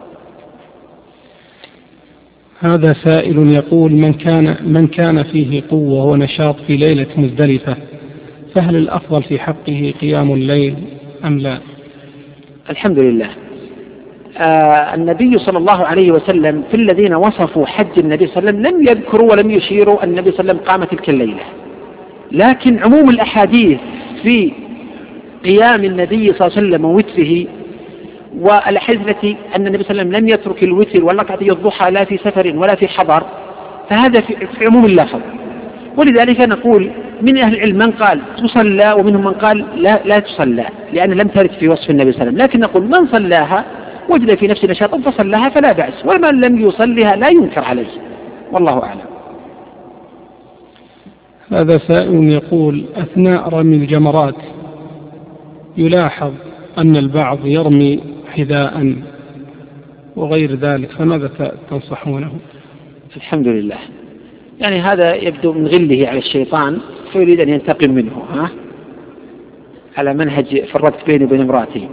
هذا سائل يقول من كان, من كان فيه قوة ونشاط في ليلة مزدلفة، فهل الأفضل في حقه قيام الليل أم لا؟ الحمد لله. آه النبي صلى الله عليه وسلم في الذين وصفوا حج النبي صلى الله عليه وسلم لم يذكروا ولم يشيروا النبي صلى الله عليه وسلم قام تلك الليلة، لكن عموم الأحاديث في قيام النبي صلى الله عليه وسلم ووتره، والأحاديث التي أن النبي صلى الله عليه وسلم لم يترك الوتر والركعتي الضحى لا في سفر ولا في حضر، فهذا في, في عموم اللفظ. ولذلك نقول من أهل العلم من قال تصلى، ومنهم من قال لا, لا تصلى، لأن لم ترد في وصف النبي صلى الله عليه وسلم، لكن نقول من صلاها وجد في نفسه نشاطا فصلاها فلا بأس، ومن لم يصلها لا ينكر عليه، والله أعلم. هذا سائل يقول أثناء رمي الجمرات يلاحظ أن البعض يرمي حذاء وغير ذلك، فماذا تنصحونه؟ الحمد لله. يعني هذا يبدو من غله على الشيطان فيريد أن ينتقم منه، ها؟ على منهج فرقت بيني وبين امرأتي.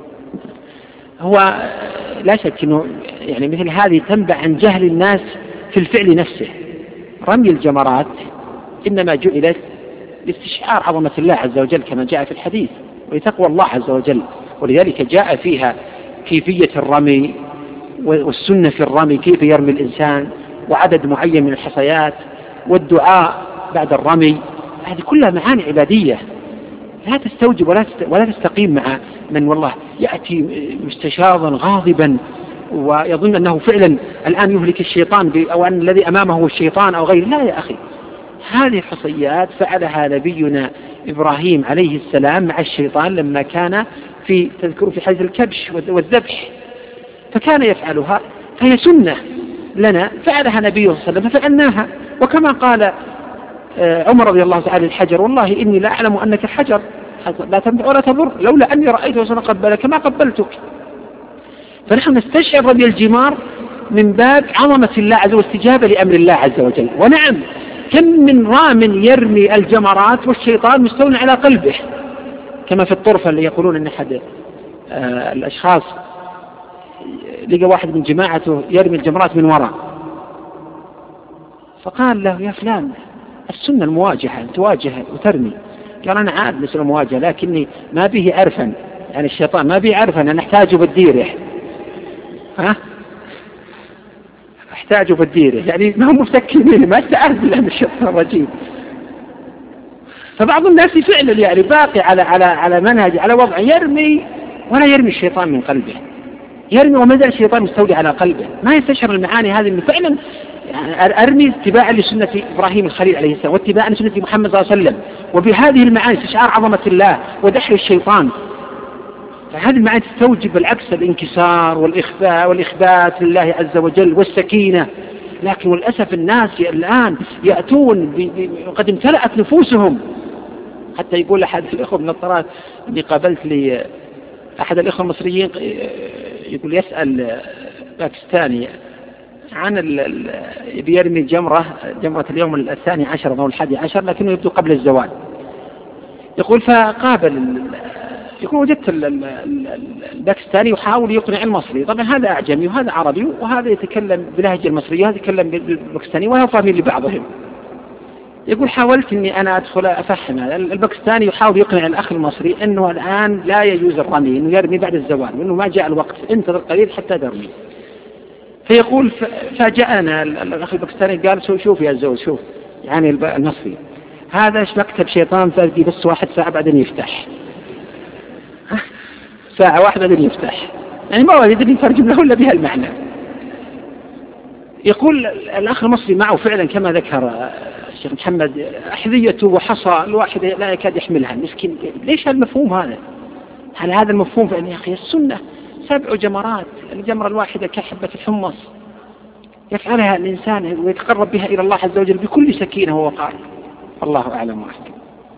هو لا شك أنه يعني مثل هذه تنبع عن جهل الناس في الفعل نفسه. رمي الجمرات إنما جعلت لاستشعار عظمة الله عز وجل كما جاء في الحديث، ولتقوى الله عز وجل، ولذلك جاء فيها كيفية الرمي والسنة في الرمي، كيف يرمي الإنسان، وعدد معين من الحصيات، والدعاء بعد الرمي. هذه كلها معاني عبادية لا تستوجب ولا ولا تستقيم مع من والله يأتي مستشاظا غاضبا ويظن أنه فعلا الآن يهلك الشيطان أو أن الذي أمامه هو الشيطان أو غيره. لا يا أخي، هذه حصيات فعلها نبينا إبراهيم عليه السلام مع الشيطان لما كان في تذكروا في حديث الكبش والذبح، فكان يفعلها، فهي سنة لنا فعلها نبي صلى الله عليه وسلم ففعلناها. وكما قال عمر رضي الله تعالى الحجر والله إني لا أعلم أنك حجر لا تنفع ولا تضر، لولا أني رأيته سنقبلك ما قبلتك. فنحن نستشعر رمي الجمار من باب عظمة الله عز وجل واستجابة لأمر الله عز وجل. ونعم كم من رام يرمي الجمرات والشيطان مستولى على قلبه، كما في الطرفة اللي يقولون أن أحد آه الأشخاص لقى واحد من جماعته يرمي الجمرات من وراء، فقال له يا فلان السنة المواجهة، تواجه وترمي. قال أنا عاد مثل المواجهة لكني ما به عرفا، يعني الشيطان ما به عرفا، أنا أحتاجه بالديره، ها أحتاجه بالديره، يعني ما هو مفتكر منه، ما استعاذ بالله من الشيطان الرجيم. فبعض الناس فعلا يعني باقي على على على منهج، على وضع يرمي ولا يرمي الشيطان من قلبه، يرمي وما زال الشيطان مستولي على قلبه، ما يستشعر المعاني هذه انه فعلا يعني ارمي اتباعا لسنه ابراهيم الخليل عليه السلام واتباعا لسنه محمد صلى الله عليه وسلم، وبهذه المعاني استشعار عظمه الله ودحر الشيطان. فهذه المعاني تستوجب بالعكس الانكسار والاخفاء والاخبات لله عز وجل والسكينه. لكن وللاسف الناس الان ياتون وقد امتلأت نفوسهم، حتى يقول احد الاخوه من الطرات اني قابلت لي احد الاخوه المصريين يقول يسال باكستاني عن بيرمي جمره جمره اليوم الثاني عشر او الحادي عشر لكنه يبدو قبل الزوال. يقول فقابل يقول وجدت الباكستاني يحاول يقنع المصري، طبعا هذا اعجمي وهذا عربي وهذا يتكلم بلهجه المصريه وهذا يتكلم بالباكستاني وهو فاهمين لبعضهم. يقول حاولت اني انا ادخل افهم هذا الباكستاني يحاول يقنع الاخ المصري انه الان لا يجوز الرمي، انه يرمي بعد الزوال وانه ما جاء الوقت، انتظر قليل حتى ترمي. فيقول فاجأنا الاخ الباكستاني قال شوف شوف يا زوج شوف يعني المصري هذا مكتب شيطان فردي بس واحد ساعه بعدين يفتح، ساعه واحده بعدين يفتح، يعني ما يقدر يترجم له الا بها المعنى. يقول الاخ المصري معه فعلا كما ذكر الشيخ محمد أحذيته وحصى الواحد لا يكاد يحملها مسكين. ليش هالمفهوم هذا؟ هل هذا المفهوم فإن يا أخي السنة سبع جمرات، الجمرة الواحدة كحبة الحمص يفعلها الإنسان ويتقرب بها إلى الله عز وجل بكل سكينة ووقار. الله أعلم وأحكم.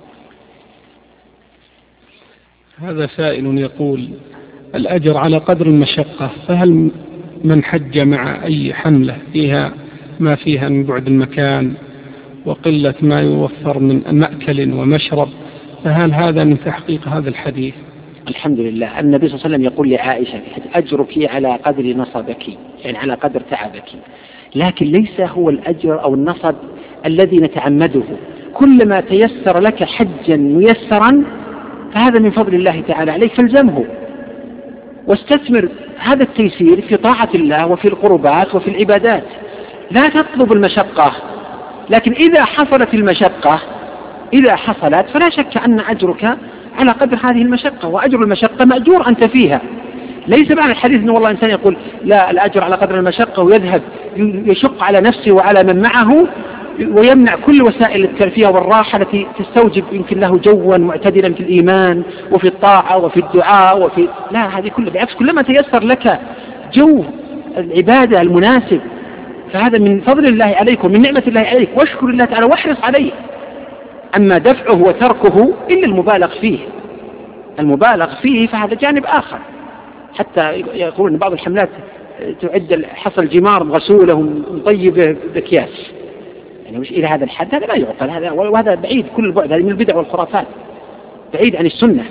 هذا سائل يقول الأجر على قدر المشقة، فهل من حج مع أي حملة فيها ما فيها من بعد المكان وقلة ما يوفر من مأكل ومشرب، فهل هذا من تحقيق هذا الحديث؟ الحمد لله. النبي صلى الله عليه وسلم يقول لعائشة أجرك على قدر نصبك، يعني على قدر تعبك، لكن ليس هو الأجر أو النصب الذي نتعمده. كلما تيسر لك حجا ميسرا فهذا من فضل الله تعالى عليك، فالزمه واستثمر هذا التيسير في طاعة الله وفي القربات وفي العبادات. لا تطلب المشقة، لكن إذا حصلت المشقة إذا حصلت فلا شك أن أجرك على قدر هذه المشقة، وأجر المشقة مأجور أنت فيها. ليس معنى الحديث أن والله إنسان يقول لا الأجر على قدر المشقة ويذهب يشق على نفسه وعلى من معه ويمنع كل وسائل الترفيه والراحة التي تستوجب يمكن له جوا معتدلا في الإيمان وفي الطاعة وفي الدعاء وفي لا، هذه كلها بالعكس كلما تيسر لك جو العبادة المناسب فهذا من فضل الله عليك ومن نعمة الله عليك، واشكر الله تعالى واحرص عليه. أما دفعه وتركه إلا المبالغ فيه، المبالغ فيه فهذا جانب آخر. حتى يقولون بعض الحملات تعد حصل جمار غسوله ومطيبه بأكياس، يعني مش إلى هذا الحد، هذا لا يعقل، هذا وهذا بعيد كل البعد، هذا من البدع والخرافات، بعيد عن السنة.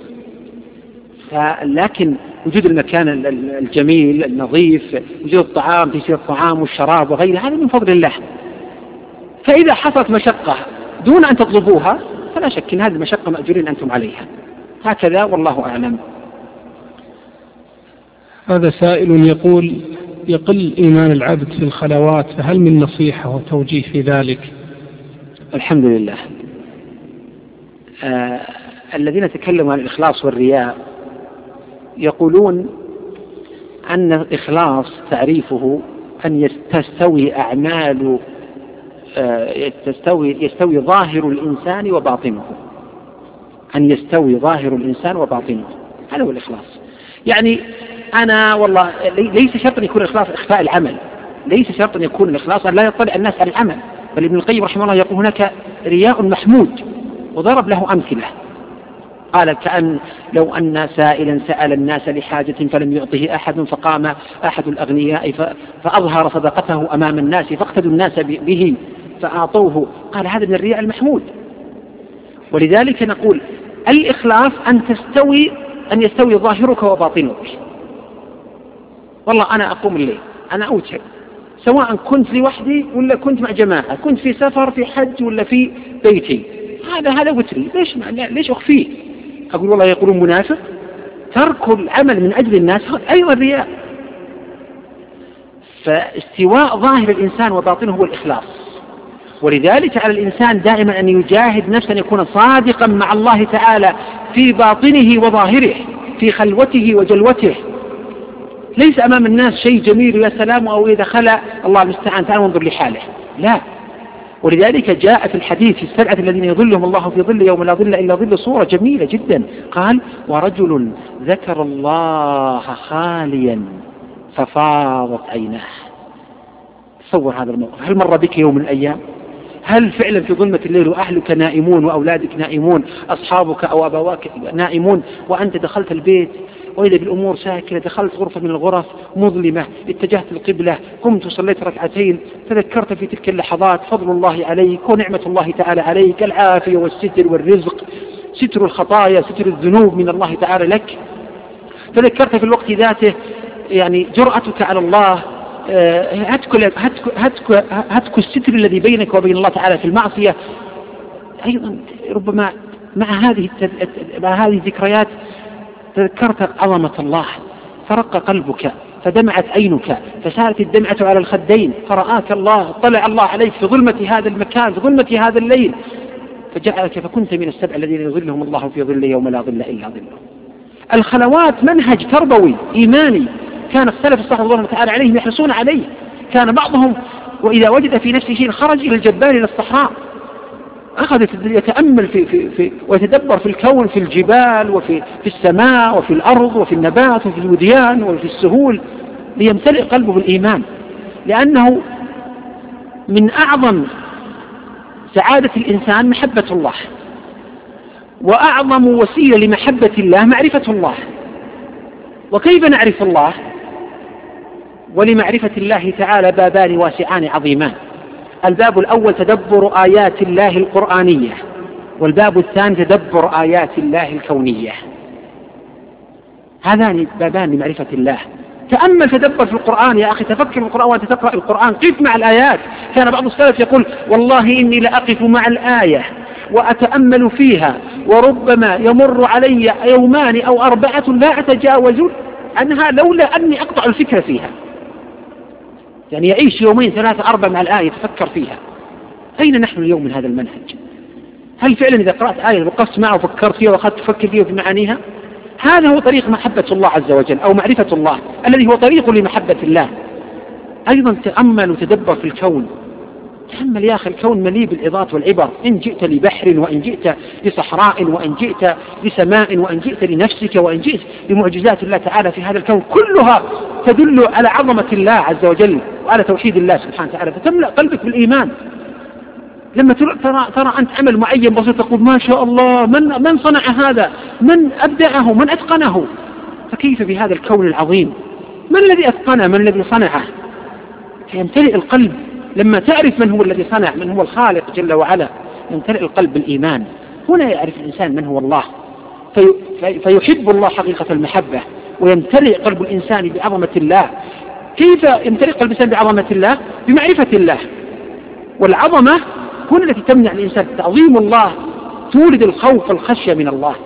لكن وجود المكان الجميل النظيف، وجود الطعام، تيسير الطعام والشراب وغيره، هذا من فضل الله. فإذا حصلت مشقة دون أن تطلبوها فلا شك أن هذه المشقة مأجورين أنتم عليها. هكذا والله أعلم. هذا سائل يقول يقل إيمان العبد في الخلوات، فهل من نصيحة وتوجيه في ذلك؟ الحمد لله. آه الذين تكلموا عن الإخلاص والرياء يقولون أن الإخلاص تعريفه أن تستوي أعمال آه تستوي يستوي ظاهر الإنسان وباطنه، أن يستوي ظاهر الإنسان وباطنه، هذا هو الإخلاص. يعني أنا والله ليس شرط أن يكون الإخلاص إخفاء العمل، ليس شرط أن يكون الإخلاص أن لا يطلع الناس على العمل، بل ابن القيم رحمه الله يقول هناك رياء محمود، وضرب له أمثلة. قال كأن لو أن سائلا سأل الناس لحاجة فلم يعطه أحد فقام أحد الأغنياء فأظهر صدقته أمام الناس فاقتدوا الناس به فأعطوه، قال هذا من الرياء المحمود. ولذلك نقول الإخلاص أن تستوي أن يستوي ظاهرك وباطنك. والله أنا أقوم الليل، أنا أوتر، سواء كنت لوحدي ولا كنت مع جماعة، كنت في سفر في حج ولا في بيتي، هذا هذا وتري. ليش ليش أخفيه؟ أقول والله يقولون منافق. ترك العمل من أجل الناس أيضا رياء. فاستواء ظاهر الإنسان وباطنه هو الإخلاص، ولذلك على الإنسان دائما أن يجاهد نفسه أن يكون صادقا مع الله تعالى في باطنه وظاهره، في خلوته وجلوته. ليس أمام الناس شيء جميل يا سلام، أو إذا خلى الله المستعان تعالى وانظر لحاله، لا. ولذلك جاء في الحديث في السبعة الذين يظلهم الله في ظل يوم لا ظل إلا ظل صورة جميلة جدا. قال: ورجل ذكر الله خاليا ففاضت عيناه. تصور هذا الموقف. هل مر بك يوم من الأيام؟ هل فعلا في ظلمة الليل وأهلك نائمون وأولادك نائمون، أصحابك أو أبواك نائمون، وأنت دخلت البيت وإذا بالأمور ساكنة، دخلت غرفة من الغرف مظلمة، اتجهت القبلة، قمت وصليت ركعتين، تذكرت في تلك اللحظات فضل الله عليك ونعمة الله تعالى عليك، العافية والستر والرزق، ستر الخطايا، ستر الذنوب من الله تعالى لك. تذكرت في الوقت ذاته يعني جرأتك على الله، هتك, هتك, هتك, هتك الستر الذي بينك وبين الله تعالى في المعصية. أيضا ربما مع هذه مع هذه الذكريات تذكرت عظمة الله، فرق قلبك، فدمعت عينك، فسالت الدمعة على الخدين، فرآك الله، طلع الله عليك في ظلمة هذا المكان، في ظلمة هذا الليل، فجعلك فكنت من السبع الذين يظلهم الله في ظل يوم لا ظل إلا ظله. الخلوات منهج تربوي إيماني كان السلف الصالح رضي الله تعالى عليهم يحرصون عليه. كان بعضهم وإذا وجد في نفسه شيء خرج إلى الجبال إلى الصحراء، أخذ يتأمل في في في ويتدبر في الكون، في الجبال وفي في السماء وفي الأرض وفي النبات وفي الوديان وفي السهول، ليمتلئ قلبه بالإيمان. لأنه من أعظم سعادة الإنسان محبة الله، وأعظم وسيلة لمحبة الله معرفة الله. وكيف نعرف الله؟ ولمعرفة الله تعالى بابان واسعان عظيمان. الباب الأول تدبر آيات الله القرآنية، والباب الثاني تدبر آيات الله الكونية. هذان بابان لمعرفة الله. تأمل تدبر في القرآن يا أخي، تفكر في القرآن وأنت تقرأ القرآن، قف مع الآيات. كان بعض السلف يقول: والله إني لأقف مع الآية وأتأمل فيها، وربما يمر علي يومان أو أربعة لا أتجاوز عنها لولا أني أقطع الفكرة فيها. يعني يعيش يومين ثلاثة أربعة مع الآية يتفكر فيها. أين نحن اليوم من هذا المنهج؟ هل فعلا إذا قرأت آية وقفت معها وفكرت فيها وأخذت تفكر فيها في معانيها؟ هذا هو طريق محبة الله عز وجل، أو معرفة الله الذي هو طريق لمحبة الله. أيضا تأمل وتدبر في الكون. تأمل يا أخي، الكون مليء بالعظات والعبر. إن جئت لبحر، وإن جئت لصحراء، وإن جئت لسماء، وإن جئت لنفسك، وإن جئت لمعجزات الله تعالى في هذا الكون، كلها تدل على عظمة الله عز وجل وعلى توحيد الله سبحانه وتعالى، فتملأ قلبك بالإيمان. لما ترى, ترى أنت عمل معين بسيط تقول: ما شاء الله، من, من صنع هذا؟ من أبدعه؟ من أتقنه؟ فكيف بهذا الكون العظيم؟ من الذي أتقنه؟ من الذي صنعه؟ فيمتلئ القلب لما تعرف من هو الذي صنع، من هو الخالق جل وعلا، يمتلئ القلب بالإيمان. هنا يعرف الإنسان من هو الله، في فيحب الله حقيقة المحبة، ويمتلئ قلب الإنسان بعظمة الله. كيف يمتلئ قلب الإنسان بعظمة الله؟ بمعرفة الله. والعظمة هنا التي تمنع الإنسان. تعظيم الله تولد الخوف والخشية من الله،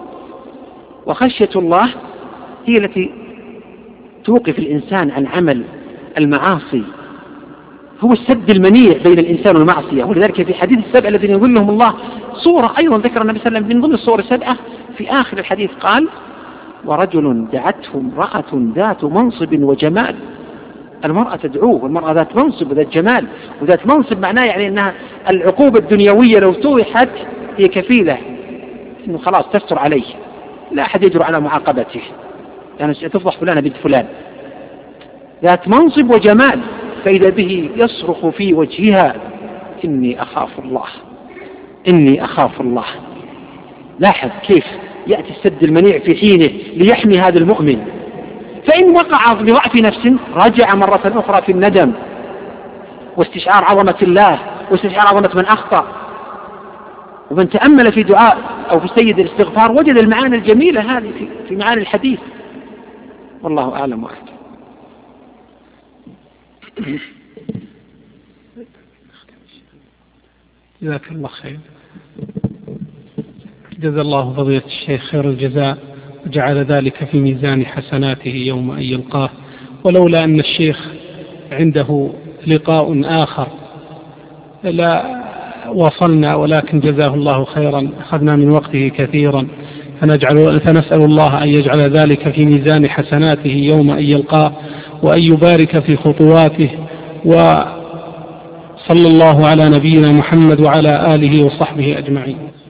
وخشية الله هي التي توقف الإنسان عن عمل المعاصي. هو السد المنيع بين الإنسان والمعصية. ولذلك في حديث السبع الذين يظلهم الله صورة أيضا ذكر النبي صلى الله عليه وسلم من ضمن الصور السبعة. في آخر الحديث قال: ورجل دعته امرأة ذات منصب وجمال. المرأة تدعوه، والمرأة ذات منصب وذات جمال. وذات منصب معناه يعني أنها العقوبة الدنيوية لو توحت هي كفيلة أنه خلاص تستر عليه، لا أحد يجرؤ على معاقبته، يعني تفضح فلانة بنت فلان. ذات منصب وجمال، فإذا به يصرخ في وجهها: إني أخاف الله، إني أخاف الله. لاحظ كيف يأتي السد المنيع في حينه ليحمي هذا المؤمن. فإن وقع بضعف نفس رجع مرة أخرى في الندم واستشعار عظمة الله واستشعار عظمة من أخطأ. ومن تأمل في دعاء أو في سيد الاستغفار وجد المعاني الجميلة هذه في معاني الحديث. والله أعلم وأحكم. جزاك الله خير. جزا الله فضيلة الشيخ خير الجزاء وجعل ذلك في ميزان حسناته يوم أن يلقاه، ولولا أن الشيخ عنده لقاء آخر لا وصلنا، ولكن جزاه الله خيرا أخذنا من وقته كثيرا، فنجعل فنسأل الله أن يجعل ذلك في ميزان حسناته يوم أن يلقاه وأن يبارك في خطواته، وصلى الله على نبينا محمد وعلى آله وصحبه أجمعين.